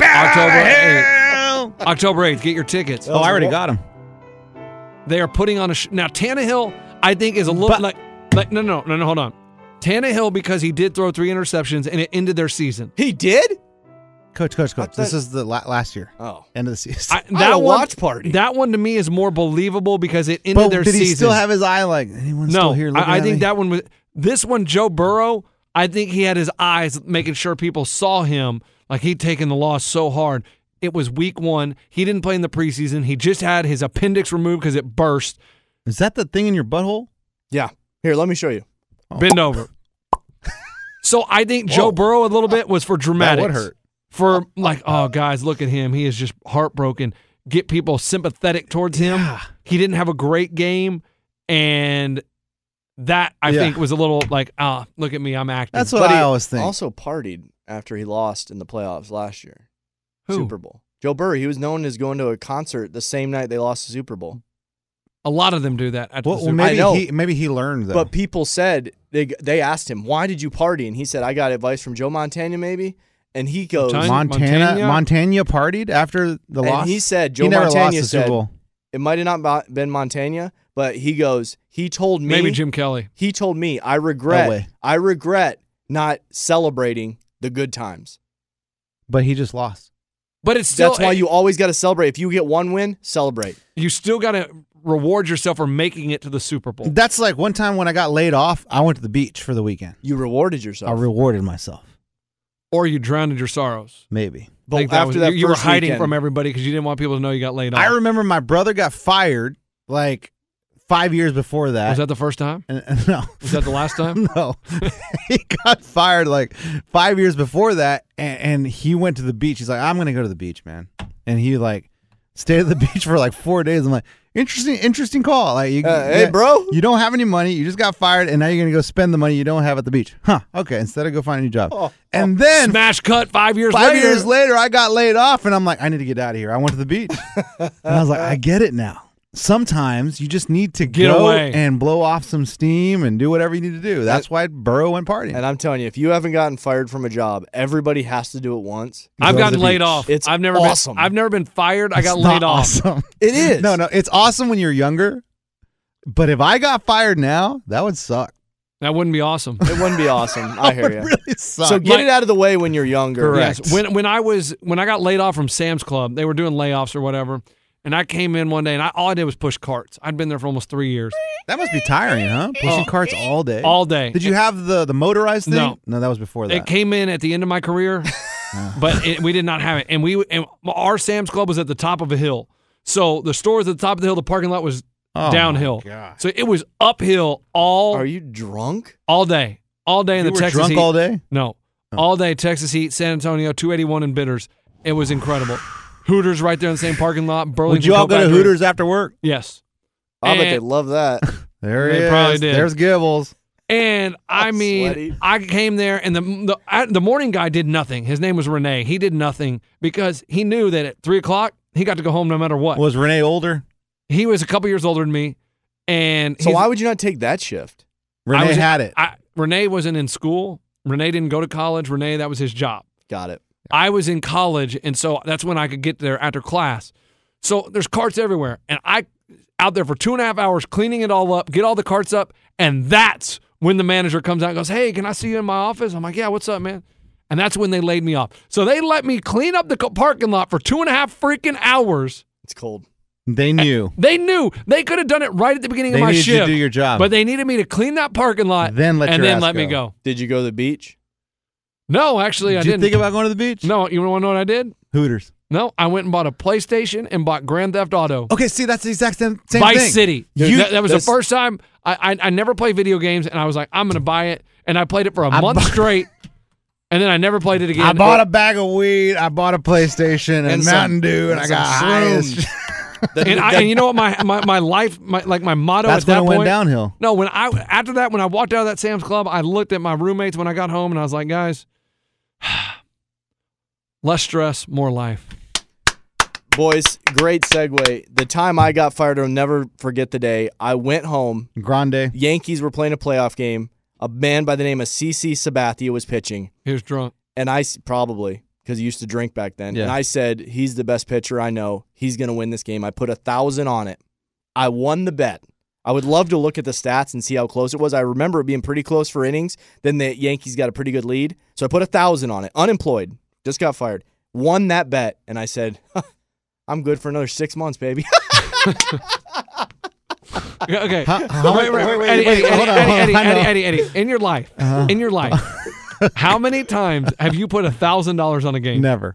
October 8th. Get your tickets. Oh, I already got them. They are putting on a now, Tannehill, I think, is a little no, hold on. Tannehill, because he did throw 3 interceptions and it ended their season. He did? Coach. This is the last year. Oh. End of the season. That watch party. That one to me is more believable because it ended their season. Did he still have his eye like, anyone still here looking I at think me? that one was, this one, Joe Burrow, I think he had his eyes making sure people saw him like he'd taken the loss so hard. It was week 1. He didn't play in the preseason. He just had his appendix removed because it burst. Is that the thing in your butthole? Yeah. Here, let me show you. Bend over. So I think Joe Burrow a little bit was for dramatics. That would hurt. For like, oh, guys, look at him. He is just heartbroken. Get people sympathetic towards him. Yeah. He didn't have a great game. And that, I think, was a little like, look at me, I'm acting. That's what I always think. Also partied after he lost in the playoffs last year. Who? Super Bowl. Joe Burrow, he was known as going to a concert the same night they lost the Super Bowl. A lot of them do that. At the Well, Super maybe he learned, though. But people said, they asked him, why did you party? And he said, I got advice from Joe Montana, maybe. And he goes, Montana partied after the loss? And he said, Joe never Montana lost the said, Super Bowl. It might have not been Montana, but he goes, he told me. Maybe Jim Kelly. He told me, I regret not celebrating the good times. But he just lost. But it's still. That's why you always got to celebrate. If you get one win, celebrate. You still got to reward yourself for making it to the Super Bowl. That's like one time when I got laid off, I went to the beach for the weekend. You rewarded yourself. I rewarded myself. Or you drowned in your sorrows. Maybe. But after that you were first hiding weekend, from everybody because you didn't want people to know you got laid off. I remember my brother got fired like 5 years before that. Was that the first time? No. Was that the last time? No. He got fired like 5 years before that, and he went to the beach. He's like, I'm going to go to the beach, man. And he like stayed at the beach for like 4 days. I'm like, interesting call. Like, hey, bro. You don't have any money. You just got fired, and now you're going to go spend the money you don't have at the beach. Huh. Okay. Instead of go find a new job. And then smash cut 5 years later. 5 years later, I got laid off, and I'm like, I need to get out of here. I went to the beach. And I was like, I get it now. Sometimes you just need to Get go away. and blow off some steam and do whatever you need to do. That's why Burrow went partying. And I'm telling you, if you haven't gotten fired from a job, everybody has to do it once. I've Go to gotten the laid beach. off. It's I've never awesome. I've never been fired. I got It's laid not off. Awesome. It is. No, it's awesome when you're younger. But if I got fired now, that would suck. That wouldn't be awesome. It wouldn't be awesome. I hear you. Really suck. So get it out of the way when you're younger. Correct. Yes. When I got laid off from Sam's Club, they were doing layoffs or whatever, and I came in one day and all I did was push carts. I'd been there for almost 3 years. That must be tiring, huh? Pushing carts all day. All day. Did you have the motorized thing? No. That was before that. It came in at the end of my career, but we did not have it. And our Sam's Club was at the top of a hill. So the store was at the top of the hill. The parking lot was downhill. So it was uphill all. Are you drunk? All day. All day in You the were Texas drunk heat. all day? No. All day, Texas heat, San Antonio, 281 in Bitters. It was incredible. Hooters right there in the same parking lot. Burlington Would you all go to Co-Factory. Hooters after work? Yes. I bet they love that. There he They is. probably did. There's Gibbles. And I mean, sweaty. I came there, and the morning guy did nothing. His name was Renee. He did nothing because he knew that at 3 o'clock he got to go home no matter what. Was Renee older? He was a couple years older than me, and So why would you not take that shift? Renee had it. Renee wasn't in school. Renee didn't go to college. Renee, that was his job. Got it. I was in college, and so that's when I could get there after class. So there's carts everywhere, and I out there for 2.5 hours cleaning it all up, get all the carts up, and that's when the manager comes out and goes, "Hey, can I see you in my office?" I'm like, "Yeah, what's up, man?" And that's when they laid me off. So they let me clean up the parking lot for 2.5 freaking hours. It's cold. They knew. They knew. They could have done it right at the beginning They of my needed you shift. to do your job. But they needed me to clean that parking lot Then let and your then ass let me go. go. Did you go to the beach? No, actually, I Did you didn't. think about going to the beach? No, you want to know what I did? Hooters. No, I went and bought a PlayStation and bought Grand Theft Auto. Okay, see, that's the exact same Vice thing. City. You- that was the first time I never play video games, and I was like, I'm going to buy it. And I played it for a month straight, and then I never played it again. I bought a bag of weed, I bought a PlayStation and some- Mountain Dew, and I and got some high shrooms. as And you know what my life, my motto That's at that when it point? went downhill. No, after that, when I walked out of that Sam's Club, I looked at my roommates when I got home, and I was like, guys, less stress, more life. Boys, great segue. The time I got fired, I'll never forget the day. I went home. Grande. Yankees were playing a playoff game. A man by the name of CC Sabathia was pitching. He was drunk. And probably, because he used to drink back then. Yeah. And I said, he's the best pitcher I know. He's going to win this game. I put 1,000 on it. I won the bet. I would love to look at the stats and see how close it was. I remember it being pretty close for innings. Then the Yankees got a pretty good lead. So I put 1,000 on it. Unemployed. Just got fired. Won that bet. And I said, I'm good for another 6 months, baby. Okay. Wait, Eddie, in your life, how many times have you put $1,000 on a game? Never.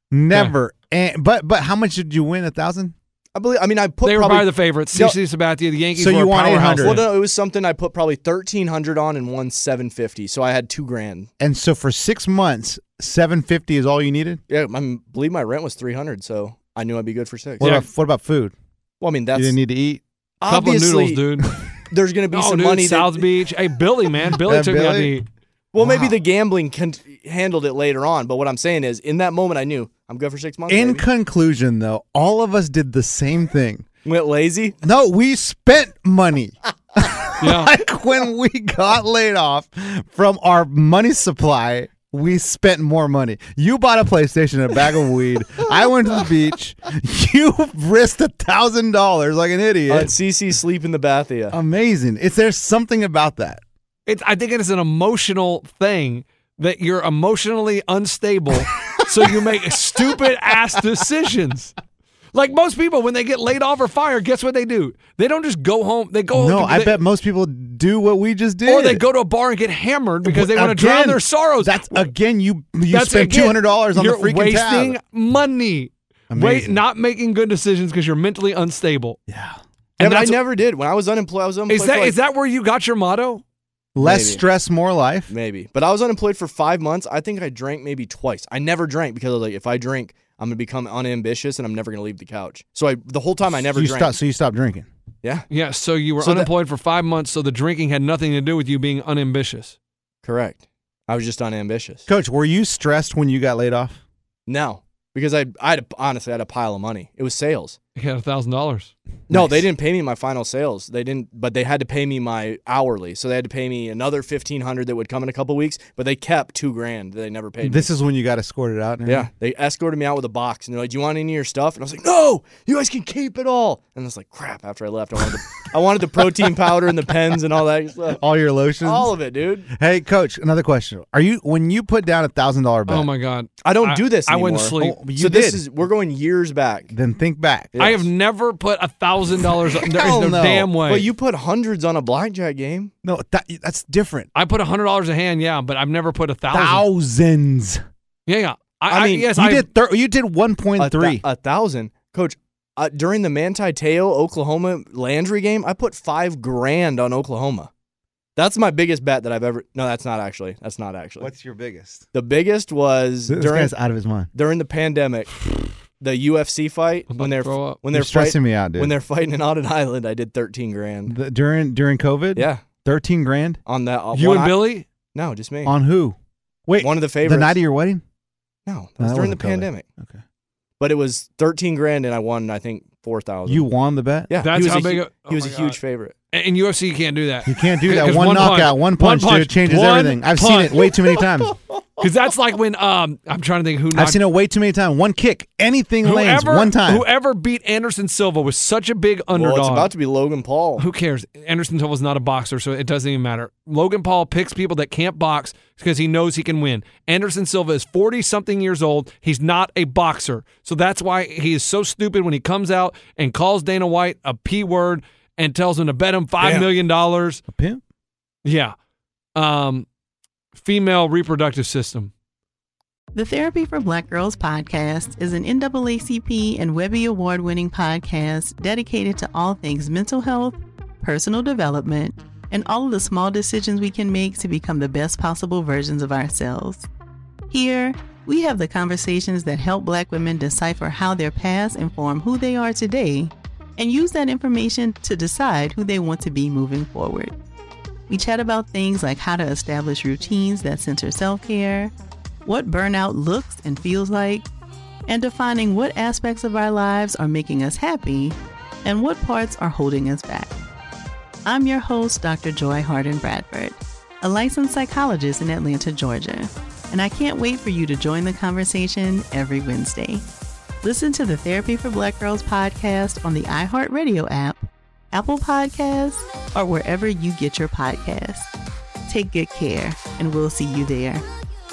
And but how much did you win? 1,000? I put they were probably probably the favorites. No. CC Sabathia, the Yankees. So were you a won powerhouse. 800. Well, no, it was something I put probably 1,300 on and won 750. So I had $2,000. And so for 6 months, 750 is all you needed? Yeah, I believe my rent was 300, so I knew I'd be good for 6. What about food? Well, I mean, that's You didn't need to eat? Couple of obviously noodles, dude. there's going to be some dude, money. South Beach. Hey, Billy, man. Billy Yeah, took me out to Billy. eat. Well, maybe the gambling handled it later on, but what I'm saying is, in that moment, I knew I'm good for 6 months. In baby. conclusion, though, all of us did the same thing. Went lazy. No, we spent money. Yeah. Like when we got laid off from our money supply, we spent more money. You bought a PlayStation and a bag of weed. I went to the beach. You risked $1,000 like an idiot. CC sleep in the bathia. Amazing. There's something about that. I think it is an emotional thing that you're emotionally unstable, so you make stupid ass decisions. Like most people, when they get laid off or fired, guess what they do? They don't just go home. They go. No, I bet most people do what we just did. Or they go to a bar and get hammered because they want to drown their sorrows. That's again, you That's spent again, $200 on the you're freaking wasting tab. money. Amazing. Not making good decisions because you're mentally unstable. Yeah. And but I that's- never did. When I was unemployed, Is that where you got your motto? Less Maybe. stress, more life. Maybe. But I was unemployed for 5 months. I think I drank maybe twice. I never drank because I was like, if I drink, I'm going to become unambitious and I'm never going to leave the couch. So the whole time I never drank. So you stopped drinking. Yeah. Yeah, so you were So unemployed for 5 months, so the drinking had nothing to do with you being unambitious. Correct. I was just unambitious. Coach, were you stressed when you got laid off? No. Because I honestly had a pile of money. It was sales. You had $1,000. No, Nice. they didn't pay me my final sales. They didn't, but they had to pay me my hourly. So they had to pay me another $1,500 that would come in a couple weeks. But they kept $2,000. They never paid me. This is when you got escorted out. and Yeah, everything? they escorted me out with a box, and they're like, "Do you want any of your stuff?" And I was like, "No, you guys can keep it all." And I was like, "Crap!" After I left, I wanted the protein powder and the pens and all that stuff. All your lotions, All of it, dude. Hey, Coach, another question: when you put down $1,000 bet? Oh my God. I don't do this I anymore. wouldn't sleep. Oh, you So did. we're going years back. Then think back. Yes. I have never put $1,000. There's Hell no no. damn way. But you put hundreds on a blackjack game. No, that's different. I put $100 a hand, yeah, but I've never put 1,000. Thousands. Yeah. I mean, yes, You I did. You did 1.3. 1,000, Coach. During the Manti Te'o Oklahoma Landry game, I put $5,000 on Oklahoma. That's my biggest bet that I've ever. No, that's not actually. That's not actually. What's your biggest? The biggest was This during guy's out of his mind. during the pandemic. the UFC fight when they're You're stressing me out, dude. When they're fighting in Auden Island, I did 13 grand. During COVID? Yeah. 13 grand? On that. You and Billy? No, just me. On who? Wait, one of the favorites. The night of your wedding? No, that was during the pandemic. Okay. But it was 13 grand and I won, I think, 4,000. You won the bet? Yeah. That's he was how big. he was a huge favorite. In UFC, you can't do that. You can't do that. One knockout, one punch, dude, changes everything. I've seen it way too many times. Because that's like when I'm trying to think who knocked. I've seen it way too many times. One kick, anything lands one time. Whoever beat Anderson Silva was such a big underdog. Well, it's about to be Logan Paul. Who cares? Anderson Silva's not a boxer, so it doesn't even matter. Logan Paul picks people that can't box because he knows he can win. Anderson Silva is 40-something years old. He's not a boxer. So that's why he is so stupid when he comes out and calls Dana White a P word and tells him to bet him $5 million. A pimp? Yeah. Female reproductive system. The Therapy for Black Girls podcast is an NAACP and Webby Award-winning podcast dedicated to all things mental health, personal development, and all of the small decisions we can make to become the best possible versions of ourselves. Here, we have the conversations that help Black women decipher how their past inform who they are today and use that information to decide who they want to be moving forward. We chat about things like how to establish routines that center self-care, what burnout looks and feels like, and defining what aspects of our lives are making us happy and what parts are holding us back. I'm your host, Dr. Joy Harden Bradford, a licensed psychologist in Atlanta, Georgia, and I can't wait for you to join the conversation every Wednesday. Listen to the Therapy for Black Girls podcast on the iHeartRadio app, Apple Podcasts, or wherever you get your podcasts. Take good care, and we'll see you there.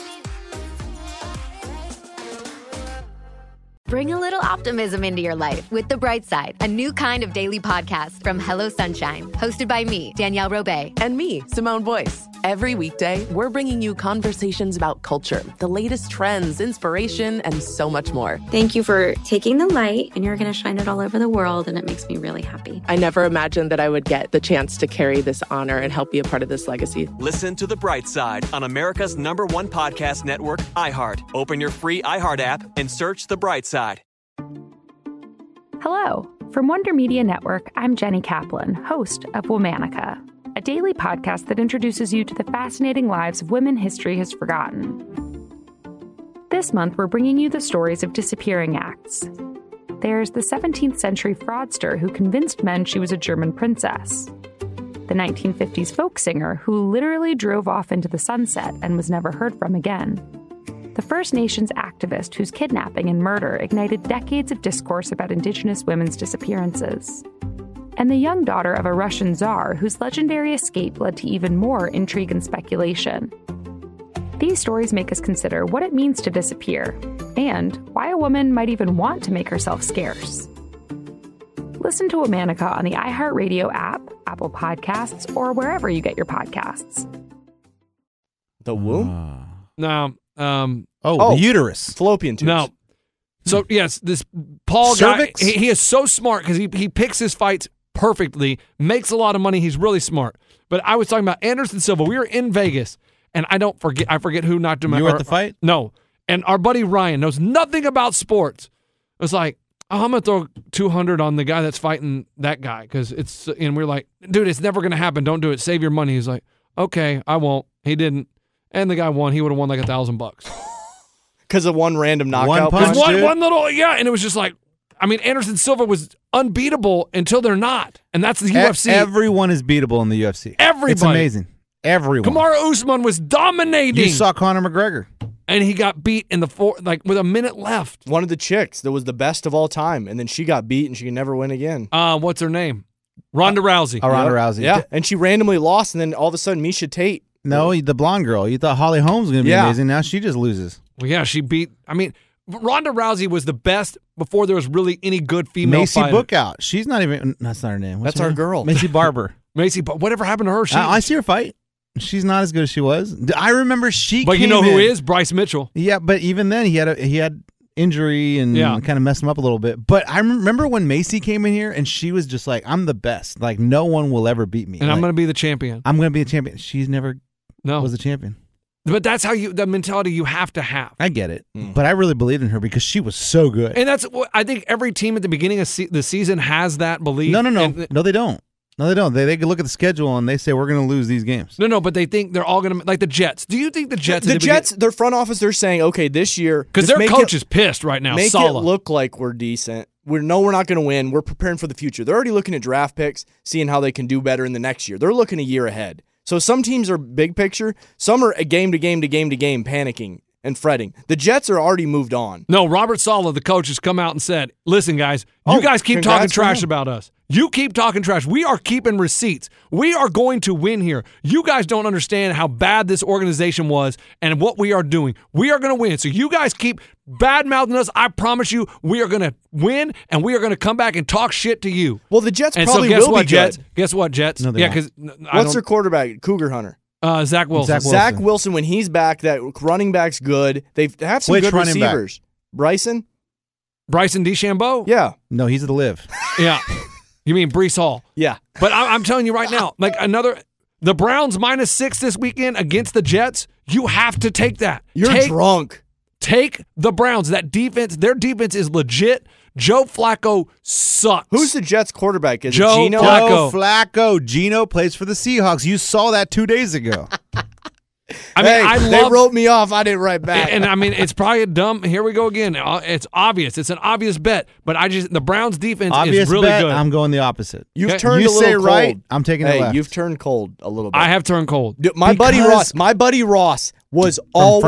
Bring a little optimism into your life with The Bright Side, a new kind of daily podcast from Hello Sunshine, hosted by me, Danielle Robay. And me, Simone Boyce. Every weekday, we're bringing you conversations about culture, the latest trends, inspiration, and so much more. Thank you for taking the light, and you're going to shine it all over the world, and it makes me really happy. I never imagined that I would get the chance to carry this honor and help be a part of this legacy. Listen to The Bright Side on America's #1 podcast network, iHeart. Open your free iHeart app and search The Bright Side. Hello. From Wonder Media Network, I'm Jenny Kaplan, host of Womanica, a daily podcast that introduces you to the fascinating lives of women history has forgotten. This month, we're bringing you the stories of disappearing acts. There's the 17th century fraudster who convinced men she was a German princess, the 1950s folk singer who literally drove off into the sunset and was never heard from again, the First Nations activist whose kidnapping and murder ignited decades of discourse about Indigenous women's disappearances, and the young daughter of a Russian czar whose legendary escape led to even more intrigue and speculation. These stories make us consider what it means to disappear, and why a woman might even want to make herself scarce. Listen to Womanica on the iHeartRadio app, Apple Podcasts, or wherever you get your podcasts. The womb? No. The uterus. Fallopian tubes. No. So, yes, this Paul Cervix? guy, he is so smart because he picks his fights perfectly, makes a lot of money. He's really smart. But I was talking about Anderson Silva. We were in Vegas, and I forget who knocked him out. You were at the fight? No. And our buddy Ryan knows nothing about sports. It was like, oh, I'm going to throw 200 on the guy that's fighting that guy because it's, and we're like, dude, it's never going to happen. Don't do it. Save your money. He's like, okay, I won't. He didn't. And the guy won. He would have won like $1,000. Because of one random knockout punch, punch? One little, yeah. And it was just like, I mean, Anderson Silva was unbeatable until they're not. And that's the UFC. Everyone is beatable in the UFC. Everybody. It's amazing. Everyone. Kamaru Usman was dominating. You saw Conor McGregor. And he got beat in the with a minute left. One of the chicks that was the best of all time, and then she got beat and she could never win again. What's her name? Ronda Rousey. Ronda Rousey. Yeah, and she randomly lost, and then all of a sudden Miesha Tate. No, the blonde girl. You thought Holly Holmes was going to be amazing. Now she just loses. Well, yeah, she beat. I mean, Ronda Rousey was the best before there was really any good female Macy fighter. Bookout. She's not even. That's not her name. What's That's her our name? girl. Macy Barber. Whatever happened to her? I see her fight. She's not as good as she was. I remember she. But came you know who in. is Bryce Mitchell? Yeah, but even then he had injury and kind of messed him up a little bit. But I remember when Macy came in here and she was just like, "I'm the best. Like no one will ever beat me, and like, I'm going to be the champion. I'm going to be the champion." She's never was a champion. But that's the mentality you have to have. I get it. But I really believed in her because she was so good. And that's what I think every team at the beginning of the season has that belief. No, they don't. No, they don't. They look at the schedule and they say we're going to lose these games. No, but they think they're all going to, like the Jets. Do you think the Jets? The Jets, their front office, they're saying, okay, this year, because their coach is pissed right now. Make Saleh. it look like we're decent. We're not going to win. We're preparing for the future. They're already looking at draft picks, seeing how they can do better in the next year. They're looking a year ahead. So some teams are big picture. Some are game to game to game to game, panicking and fretting. The Jets are already moved on. No, Robert Saleh, the coach, has come out and said, listen, guys, you guys keep talking trash about us. You keep talking trash. We are keeping receipts. We are going to win here. You guys don't understand how bad this organization was and what we are doing. We are going to win. So you guys keep bad-mouthing us. I promise you we are going to win, and we are going to come back and talk shit to you. Well, the Jets probably will be Jets? good. Guess what, Jets? No, because what's their quarterback? Cougar Hunter. Zach Wilson. Zach Wilson, when he's back, that running back's good. They have some good receivers. Bryson DeChambeau? Yeah. No, he's at the Live. Yeah. You mean Breece Hall? Yeah. But I'm telling you right now, the Browns -6 this weekend against the Jets, you have to take that. You're drunk. Take the Browns. That defense, their defense is legit. Joe Flacco sucks. Who's the Jets quarterback? Is Joe it Geno? Flacco. Joe Flacco. Geno plays for the Seahawks. You saw that 2 days ago. They wrote me off. I didn't write back. And I mean, it's probably a dumb. Here we go again. It's obvious. It's an obvious bet. But the Browns defense is really good. I'm going the opposite. You've turned a little say cold. right. I'm taking it left. You've turned cold a little bit. I have turned cold. My buddy Ross was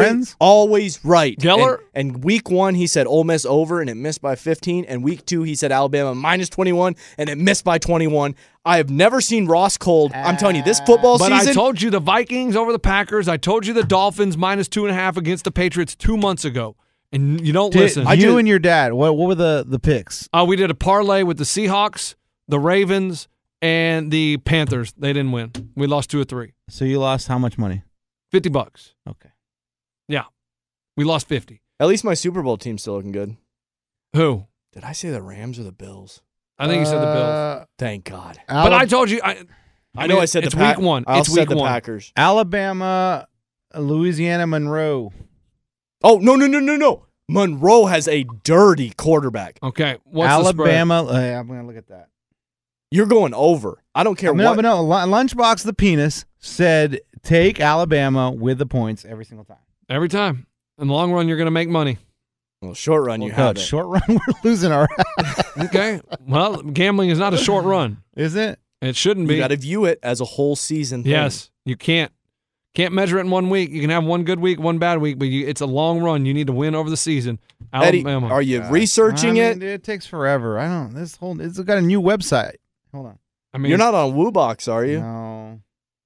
always right. Geller? And week 1, he said Ole Miss over, and it missed by 15. And week 2, he said Alabama -21, and it missed by 21. I have never seen Ross cold. I'm telling you, this football season. But I told you the Vikings over the Packers. I told you the Dolphins -2.5 against the Patriots 2 months ago. And you don't listen. You and your dad, what were the picks? We did a parlay with the Seahawks, the Ravens, and the Panthers. They didn't win. We lost 2 or 3. So you lost how much money? $50. Okay. Yeah. We lost 50. At least my Super Bowl team's still looking good. Who? Did I say the Rams or the Bills? I think you said the Bills. Thank God. But I told you. I know I said it's the week 1. I It's said week the 1. Packers. Alabama, Louisiana, Monroe. Oh, no. Monroe has a dirty quarterback. Okay. What's Alabama. I'm going to look at that. You're going over. I don't care No, what. but no. Lunchbox the Penis said take Alabama with the points every single time. Every time. In the long run, you're going to make money. Well, short run, you have it. Short run, we're losing our. Okay. Well, gambling is not a short run. Is it? It shouldn't be. You got to view it as a whole season thing. Yes. You can't measure it in 1 week. You can have one good week, one bad week, but it's a long run. You need to win over the season. Alabama. Eddie, are you researching it? It takes forever. I don't. It's got a new website. Hold on. I mean, you're not on WooBox, are you? No.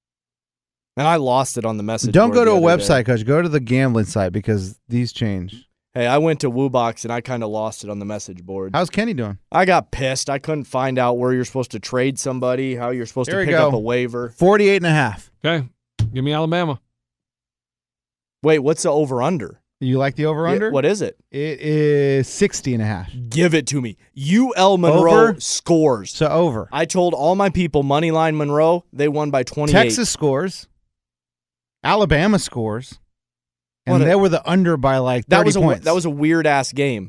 And I lost it on the message. Don't board go to the a other website, day. Coach. Go to the gambling site because these change. Hey, I went to WooBox and I kind of lost it on the message board. How's Kenny doing? I got pissed. I couldn't find out where you're supposed to trade somebody, how you're supposed Here to we pick go. up a waiver. 48.5. Okay. Give me Alabama. Wait, what's the over-under? You like the over-under? Yeah, what is it? It is 60.5. Give it to me. UL Monroe Over? scores. So over. I told all my people, Moneyline Monroe, they won by 28. Texas scores. Alabama scores. And they were the under by like 30 points. That was a weird-ass game.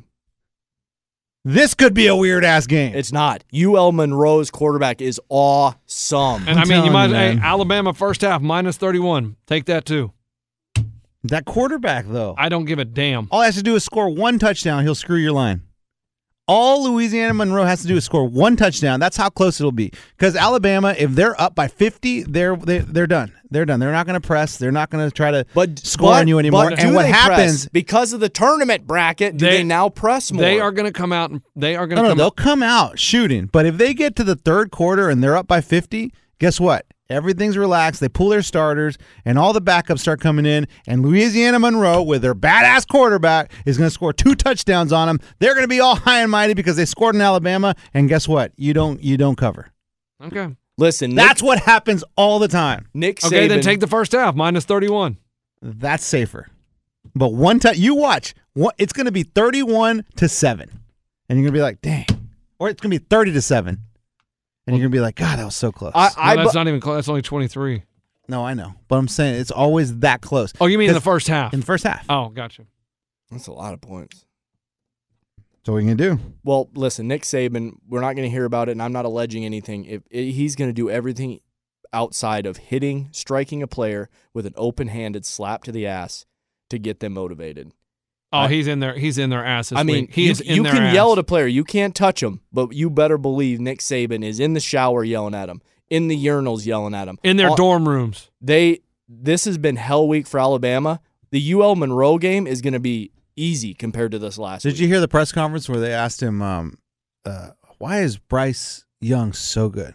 This could be a weird-ass game. It's not. UL Monroe's quarterback is awesome. And I mean, you might man. Alabama first half -31. Take that too. That quarterback, though. I don't give a damn. All he has to do is score 1 touchdown. He'll screw your line. All Louisiana Monroe has to do is score 1 touchdown. That's how close it'll be. Because Alabama, if they're up by 50, they're done. They're done. They're not going to press. They're not going to try to score on you anymore. But and do what they happens press? Because of the tournament bracket, do they now press more? They are going to come out. They are going to No, come they'll out. come out shooting. But if they get to the third quarter and they're up by 50, guess what? Everything's relaxed. They pull their starters, and all the backups start coming in. And Louisiana Monroe, with their badass quarterback, is going to score 2 touchdowns on them. They're going to be all high and mighty because they scored in Alabama. And guess what? You don't cover. Okay. Listen, That's what happens all the time. Nick Saban. Okay, then take the first half -31. That's safer. But one time, you watch. It's going to be 31-7, and you're going to be like, dang. Or it's going to be 30-7. And you're going to be like, God, that was so close. No, that's not even close. That's only 23. No, I know. But I'm saying it's always that close. Oh, you mean in the first half? In the first half. Oh, gotcha. That's a lot of points. So what are you going to do? Well, listen, Nick Saban, we're not going to hear about it, and I'm not alleging anything. He's going to do everything outside of hitting, striking a player with an open-handed slap to the ass to get them motivated. Oh, he's in their ass this I mean, week. you can yell at a player. You can't touch him, but you better believe Nick Saban is in the shower yelling at him, in the urinals yelling at him. In their dorm rooms. This has been hell week for Alabama. The UL Monroe game is going to be easy compared to this last week. Did you hear the press conference where they asked him, why is Bryce Young so good?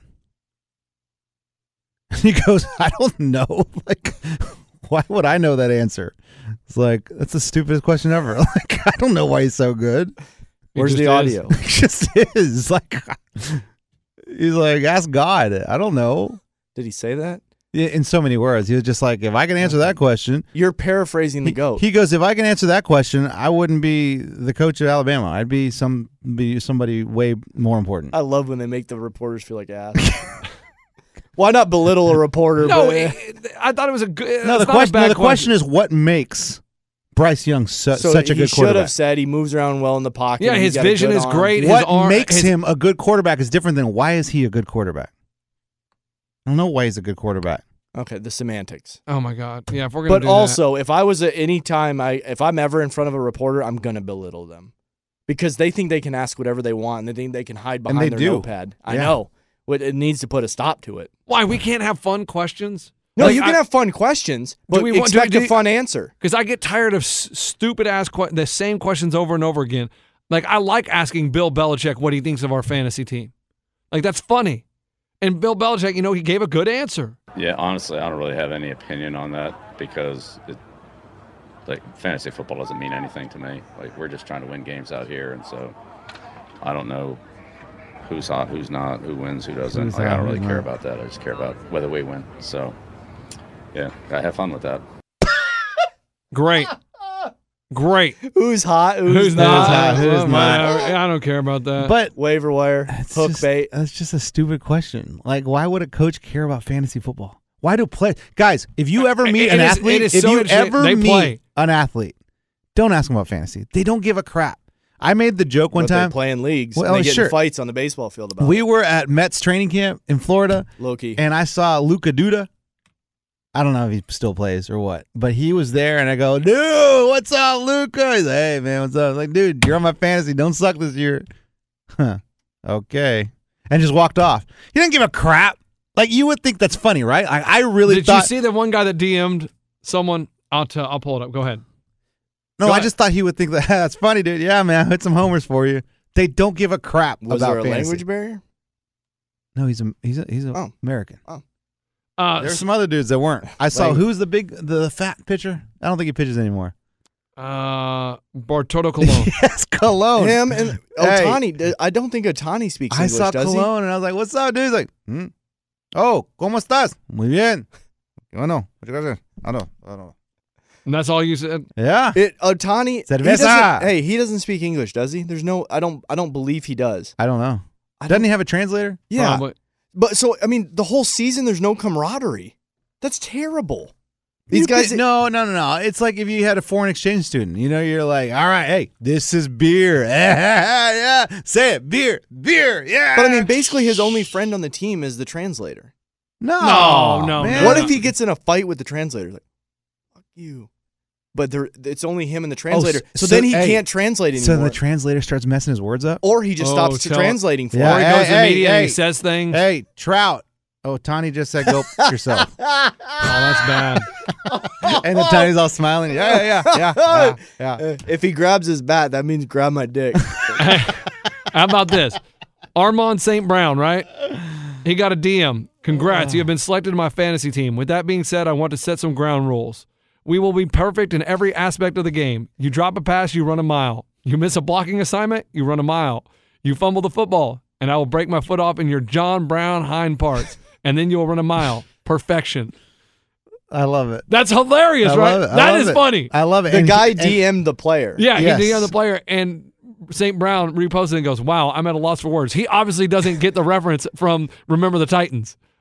And he goes, I don't know. Like, why would I know that answer? It's like, that's the stupidest question ever. Like, I don't know why he's so good. Where's the audio? It just is. Like, he's like, ask God. I don't know. Did he say that? Yeah, in so many words. He was just like, if I can answer that question. You're paraphrasing the GOAT. He goes, if I can answer that question, I wouldn't be the coach of Alabama. I'd be somebody way more important. I love when they make the reporters feel like ass. Why not belittle a reporter? No, I thought it was a good. No, the question is what makes Bryce Young such a good quarterback. He should have said he moves around well in the pocket. Yeah, his vision is great. What makes him a good quarterback is different than why is he a good quarterback. I don't know why he's a good quarterback. Okay, the semantics. Oh my God, yeah. If we're gonna, but also, if I was at any time, if I'm ever in front of a reporter, I'm gonna belittle them because they think they can ask whatever they want and they think they can hide behind their notepad. I know. It needs to put a stop to it. Why we can't have fun questions? No, you can have fun questions, but expect a fun answer. Because I get tired of stupid ass the same questions over and over again. Like I like asking Bill Belichick what he thinks of our fantasy team. Like that's funny. And Bill Belichick, he gave a good answer. Yeah, honestly, I don't really have any opinion on that because fantasy football doesn't mean anything to me. Like we're just trying to win games out here, and so I don't know who's hot, who's not, who wins, who doesn't. I don't really care about that. I just care about whether we win. So, yeah, I have fun with that. Great. Who's hot? Who's not? Who's not? I don't care about that. But waiver wire, hook bait. That's just a stupid question. Like, why would a coach care about fantasy football? Why do guys? If you ever meet an athlete, an athlete, don't ask them about fantasy. They don't give a crap. I made the joke one time. They play in leagues. Well, and they get in fights on the baseball field about We were at Mets training camp in Florida. Low-key. And I saw Luka Duda. I don't know if he still plays or what, but he was there, and I go, dude, what's up, Luka? He's like, hey, man, what's up? I was like, dude, you're on my fantasy. Don't suck this year. Huh. Okay. And just walked off. He didn't give a crap. Like, you would think that's funny, right? I really thought. Did you see the one guy that DM'd someone? I'll pull it up. Go ahead. No, I just thought he would think that's funny, dude. Yeah, man, I hit some homers for you. They don't give a crap Was about there a fantasy. language barrier? No, he's American. Oh. There's some other dudes that weren't. I saw who's the fat pitcher? I don't think he pitches anymore. Bartolo Colon. Yes, Colon. Him and Ohtani. I don't think Ohtani speaks English, I saw does Colon, and I was like, what's up, dude? He's like, oh, ¿cómo estás? Muy bien. Bueno, I don't know. And that's all you said? Yeah. Ohtani. Cerveza. He doesn't speak English, does he? There's no. I don't believe he does. I don't know. Doesn't he have a translator? Yeah. Probably. But so I mean, the whole season there's no camaraderie. That's terrible. These guys. No. It's like if you had a foreign exchange student. You're like, all right, hey, this is beer. Yeah, say it, beer, yeah. But I mean, basically, his only friend on the team is the translator. No. Man. What if he gets in a fight with the translator? Like, fuck you. But it's only him and the translator. So then he can't translate anymore. So the translator starts messing his words up? Or he just stops translating for him. Or he goes to the media and he says things. Hey, Trout. Oh, Tani just said go yourself. Oh, that's bad. And then Tony's all smiling. Yeah. If he grabs his bat, that means grab my dick. How about this? Armand St. Brown, right? He got a DM. Congrats, you have been selected to my fantasy team. With that being said, I want to set some ground rules. We will be perfect in every aspect of the game. You drop a pass, you run a mile. You miss a blocking assignment, you run a mile. You fumble the football, and I will break my foot off in your John Brown hind parts, and then you'll run a mile. Perfection. I love it. That's hilarious, right? That is funny. I love it. The guy DM'd the player. Yeah, he DM'd the player, and St. Brown reposted and goes, wow, I'm at a loss for words. He obviously doesn't get the reference from Remember the Titans.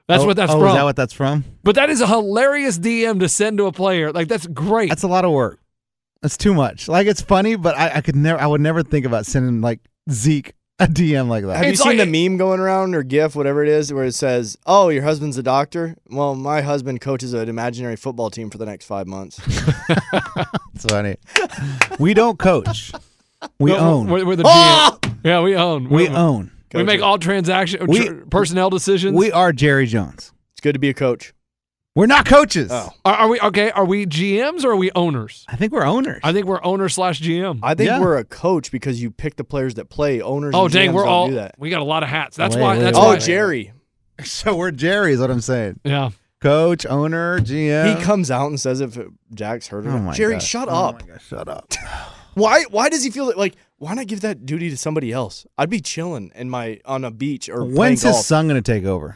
That's what that's from. Is that what that's from? But that is a hilarious DM to send to a player. Like, that's great. That's a lot of work. That's too much. Like, it's funny, but I would never think about sending like Zeke a DM like that. Have you seen the meme going around or GIF, whatever it is, where it says, "Oh, your husband's a doctor"? Well, my husband coaches an imaginary football team for the next 5 months. It's funny. We don't coach. We own. We're the GM. Yeah, we own. We own. We make all personnel decisions. We are Jerry Jones. It's good to be a coach. We're not coaches. Oh. Are we okay? Are we GMs or are we owners? I think we're owners. I think we're owner/GM. I think we're a coach because you pick the players that play. Owners. Oh, and dang, GMs we're don't all. do that. We got a lot of hats. That's Wait, why. wait, That's wait. why. Jerry. So we're Jerry is what I'm saying. Yeah. Coach, owner, GM. He comes out and says if Jack's heard of Oh it. my Jerry, gosh. shut Oh up. my gosh, shut up. Why does he feel like why not give that duty to somebody else? I'd be chilling on a beach or When's playing his golf. son going to take over?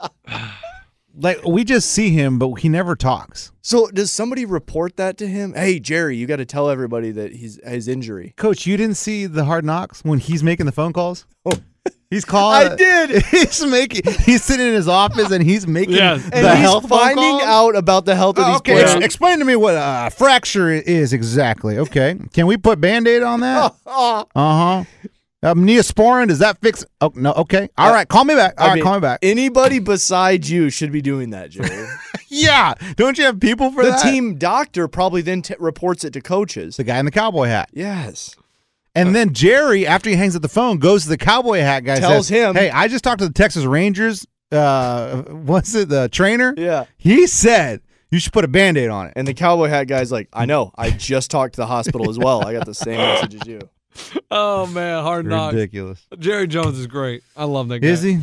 Like, we just see him, but he never talks. So does somebody report that to him? Hey, Jerry, you got to tell everybody that his injury. Coach, you didn't see the Hard Knocks when he's making the phone calls? Oh. He's calling. I did. He's sitting in his office and he's making And the he's health phone finding calls? out about the health of these Okay, players. explain to me what a fracture is exactly. Okay. Can we put Band-Aid on that? Uh-huh. Neosporin, does that fix? Oh, no. Okay. All right. Call me back. All right, call me back. Anybody besides you should be doing that, Jerry. Yeah. Don't you have people for the that? team doctor probably then reports it to coaches. The guy in the cowboy hat. Yes. And then Jerry, after he hangs up the phone, goes to the cowboy hat guy. Tells says, him, "Hey, I just talked to the Texas Rangers. What's it? The trainer? Yeah. He said you should put a Band-Aid on it." And the cowboy hat guy's like, I know. I just talked to the hospital as well. I got the same message as you. Oh man, Hard Knocks. Ridiculous. Jerry Jones is great. I love that guy. Is he?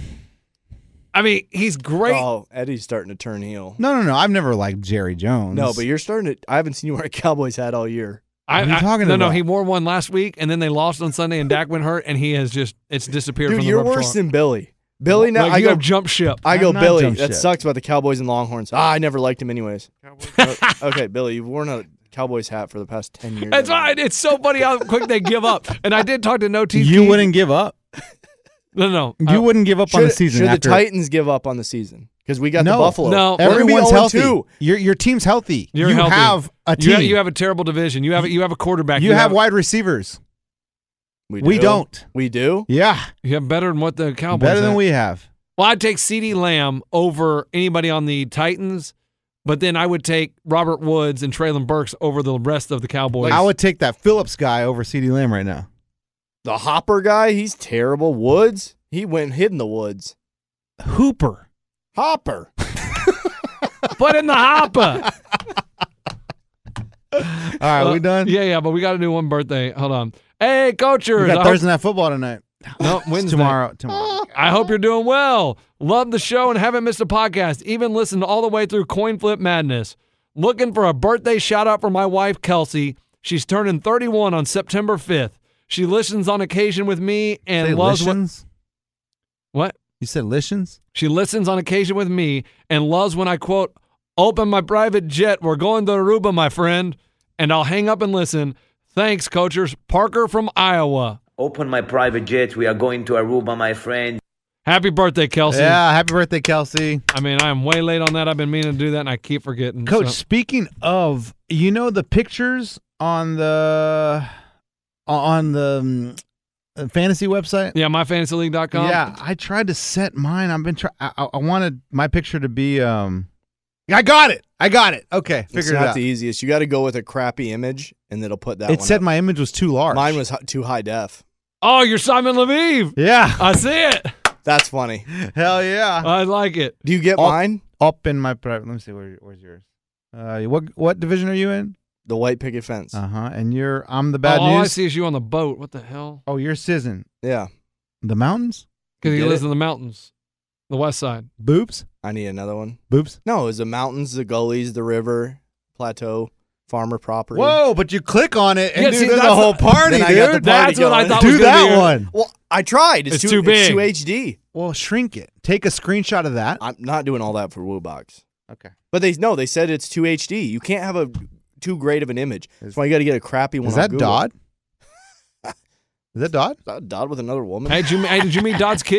I mean, he's great. Oh, Eddie's starting to turn heel. No. I've never liked Jerry Jones. No, but you're starting to. I haven't seen you wear a Cowboys hat all year. What are you talking No, about? he wore one last week, and then they lost on Sunday, and Dak went hurt, and he has it's disappeared Dude, from the you're repertoire. worse than Billy. Billy now. Like, I you go have jump ship. I go I'm not Billy. jump That ship. sucks about the Cowboys and Longhorns. I never liked him anyways. Okay, Billy, you've worn a Cowboys hat for the past 10 years. That's why it's so funny how quick they give up. And I did talk to No Teeth. You wouldn't give up. No. You wouldn't give up on the season. Should after the Titans give up on the season? Because we got the No. Buffalo. No. We're gonna be Everyone's 0-2. healthy. Your team's healthy. You're you healthy. have a team. You have a terrible division. You have a quarterback. You have wide receivers. We don't. We do? Yeah. You have better than what the Cowboys Better than have. we have. Well, I'd take CeeDee Lamb over anybody on the Titans, but then I would take Robert Woods and Treylon Burks over the rest of the Cowboys. I would take that Phillips guy over CeeDee Lamb right now. The Hopper guy, he's terrible. Woods, he went and hid in the woods. Hooper. Hopper. Put in the hopper. All right, we done? Yeah, but we got to do one birthday. Hold on. Hey, coachers. We got Thursday Night Football tonight. No, Wednesday. Tomorrow. I hope you're doing well. Love the show and haven't missed a podcast. Even listened all the way through Coin Flip Madness. Looking for a birthday shout out for my wife, Kelsey. She's turning 31 on September 5th. She listens on occasion with me and Say loves listens? What? You said listens? She listens on occasion with me and loves when I quote, "Open my private jet. We're going to Aruba, my friend." And I'll hang up and listen. Thanks, coachers. Parker from Iowa. Open my private jet. We are going to Aruba, my friend. Happy birthday, Kelsey. Yeah, happy birthday, Kelsey. I mean, I'm way late on that. I've been meaning to do that, and I keep forgetting. Coach, so. speaking of, you know the pictures on the fantasy website? Yeah, myfantasyleague.com. Yeah, I tried to set mine. I wanted my picture to be I got it. Okay, It's figured it not out. the easiest. You got to go with a crappy image, and it'll put that It one said up. my image was too large. Mine was too high def. Oh, you're Simon Leviev. Yeah. I see it. That's funny. Hell yeah. I like it. Do you get mine? Up in my private. Let me see. Where's yours? What division are you in? The white picket fence. Uh-huh. And I'm the bad all I news. see is you on the boat. What the hell? Oh, you're Sizzin. Yeah. The mountains? Because he Get lives it? in the mountains. The west side. Boobs? I need another one. Boobs? No, it was the mountains, the gullies, the river, plateau, farmer property. Whoa, but you click on it and Yeah, dude, see, there's that's a whole the- party, Then I got the dude. party That's what I going. thought Do was gonna that be your- one. Well, I tried. It's too big. It's too HD. Well, shrink it. Take a screenshot of that. I'm not doing all that for WooBox. Okay. But they said it's too HD. You can't have a too great of an image. That's why you got to get a crappy one. Is on that Google. Dodd? Is that Dodd? Is that Dodd with another woman? Hey, did you meet Dodd's kid yet?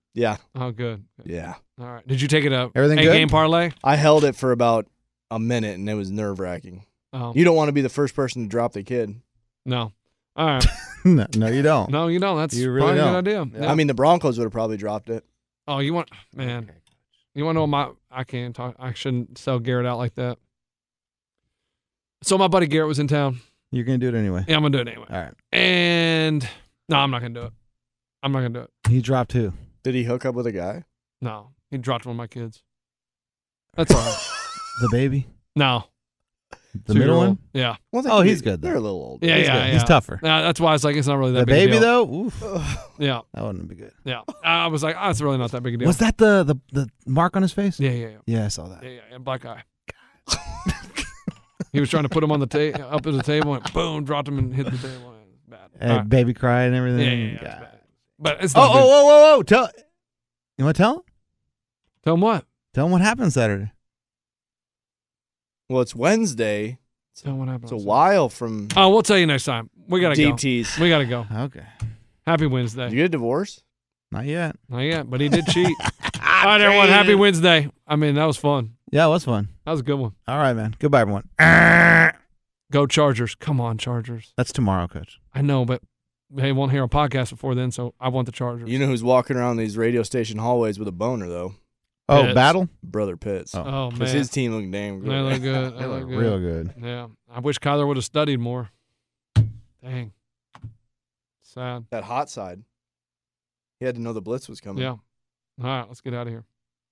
Yeah. Oh, good. Yeah. All right. Did you take it up? Everything good? Game parlay? I held it for about a minute, and it was nerve-wracking. Oh. You don't want to be the first person to drop the kid. No. All right. No, you don't. No, you don't. That's You really probably a don't. good idea. I mean, the Broncos would have probably dropped it. Oh, you want to know I can't talk. I shouldn't sell Garrett out like that. So my buddy Garrett was in town. You're going to do it anyway. Yeah, I'm going to do it anyway. All right. And no, I'm not going to do it. I'm not going to do it. He dropped who? Did he hook up with a guy? No, he dropped one of my kids. That's all right. The baby? No. The middle one? Yeah. Well, he's good, though. They're a little old. Yeah, He's yeah, good. yeah. He's tougher. That's why it's like it's not really that The big baby, a deal. though? Oof. Yeah. That wouldn't be good. Yeah. I was like, it's really not that big a deal. Was that the mark on his face? Yeah. Yeah, I saw that. Yeah, black eye. He was trying to put him on the up at the table and boom, dropped him and hit the table. Bad. All right. Baby cried and everything. Yeah. Bad. But it's not Whoa. You want to tell him? Tell him what? Tell him what happened Saturday. Well, it's Wednesday. Tell him what happened. It's a while from. Oh, we'll tell you next time. We gotta Deep go. tease. We gotta go. Okay. Happy Wednesday. Did you get a divorce? Not yet. Not yet, but he did cheat. All right, everyone. Happy Wednesday. I mean, that was fun. Yeah, it was fun. That was a good one. All right, man. Goodbye, everyone. Go Chargers. Come on, Chargers. That's tomorrow, Coach. I know, but they won't hear a podcast before then, so I want the Chargers. You know who's walking around these radio station hallways with a boner, though? Oh, Pitts. Battle? Brother Pitts. Oh, man. Because his team looked damn good. They look good. They look real good. Yeah. I wish Kyler would have studied more. Dang. Sad. That hot side. He had to know the blitz was coming. Yeah. All right, let's get out of here.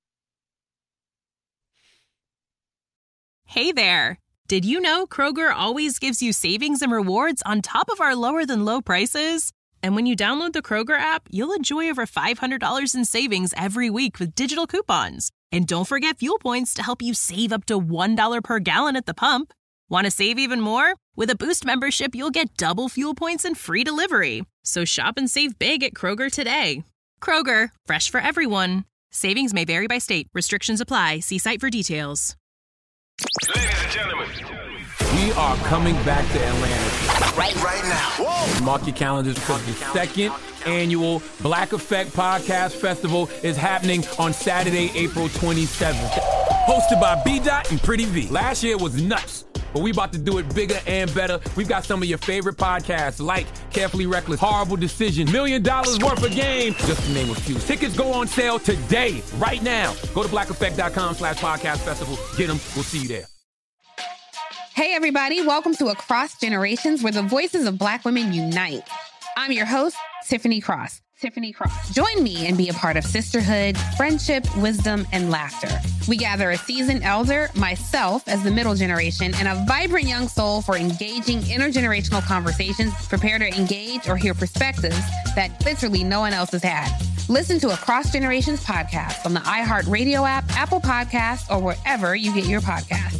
Hey there. Did you know Kroger always gives you savings and rewards on top of our lower than low prices? And when you download the Kroger app, you'll enjoy over $500 in savings every week with digital coupons. And don't forget fuel points to help you save up to $1 per gallon at the pump. Want to save even more? With a Boost membership, you'll get double fuel points and free delivery. So shop and save big at Kroger today. Kroger, fresh for everyone. Savings may vary by state. Restrictions apply. See site for details. Ladies and gentlemen, We are coming back to Atlanta. right now. Whoa. Mark your calendars because the second annual Black Effect Podcast Festival is happening on Saturday, April 27th. Hosted by B-Dot and Pretty V. Last year was nuts, but we about to do it bigger and better. We've got some of your favorite podcasts like Carefully Reckless, Horrible Decision, $1 Million Worth of Game, just to name a few. Tickets go on sale today, right now. Go to blackeffect.com/podcast festival. Get them. We'll see you there. Hey, everybody. Welcome to Across Generations, where the voices of Black women unite. I'm your host, Tiffany Cross. Join me and be a part of sisterhood, friendship, wisdom, and laughter. We gather a seasoned elder, myself as the middle generation, and a vibrant young soul for engaging intergenerational conversations. Prepare to engage or hear perspectives that literally no one else has had. Listen to Across Generations podcast on the iHeartRadio app, Apple Podcasts, or wherever you get your podcasts.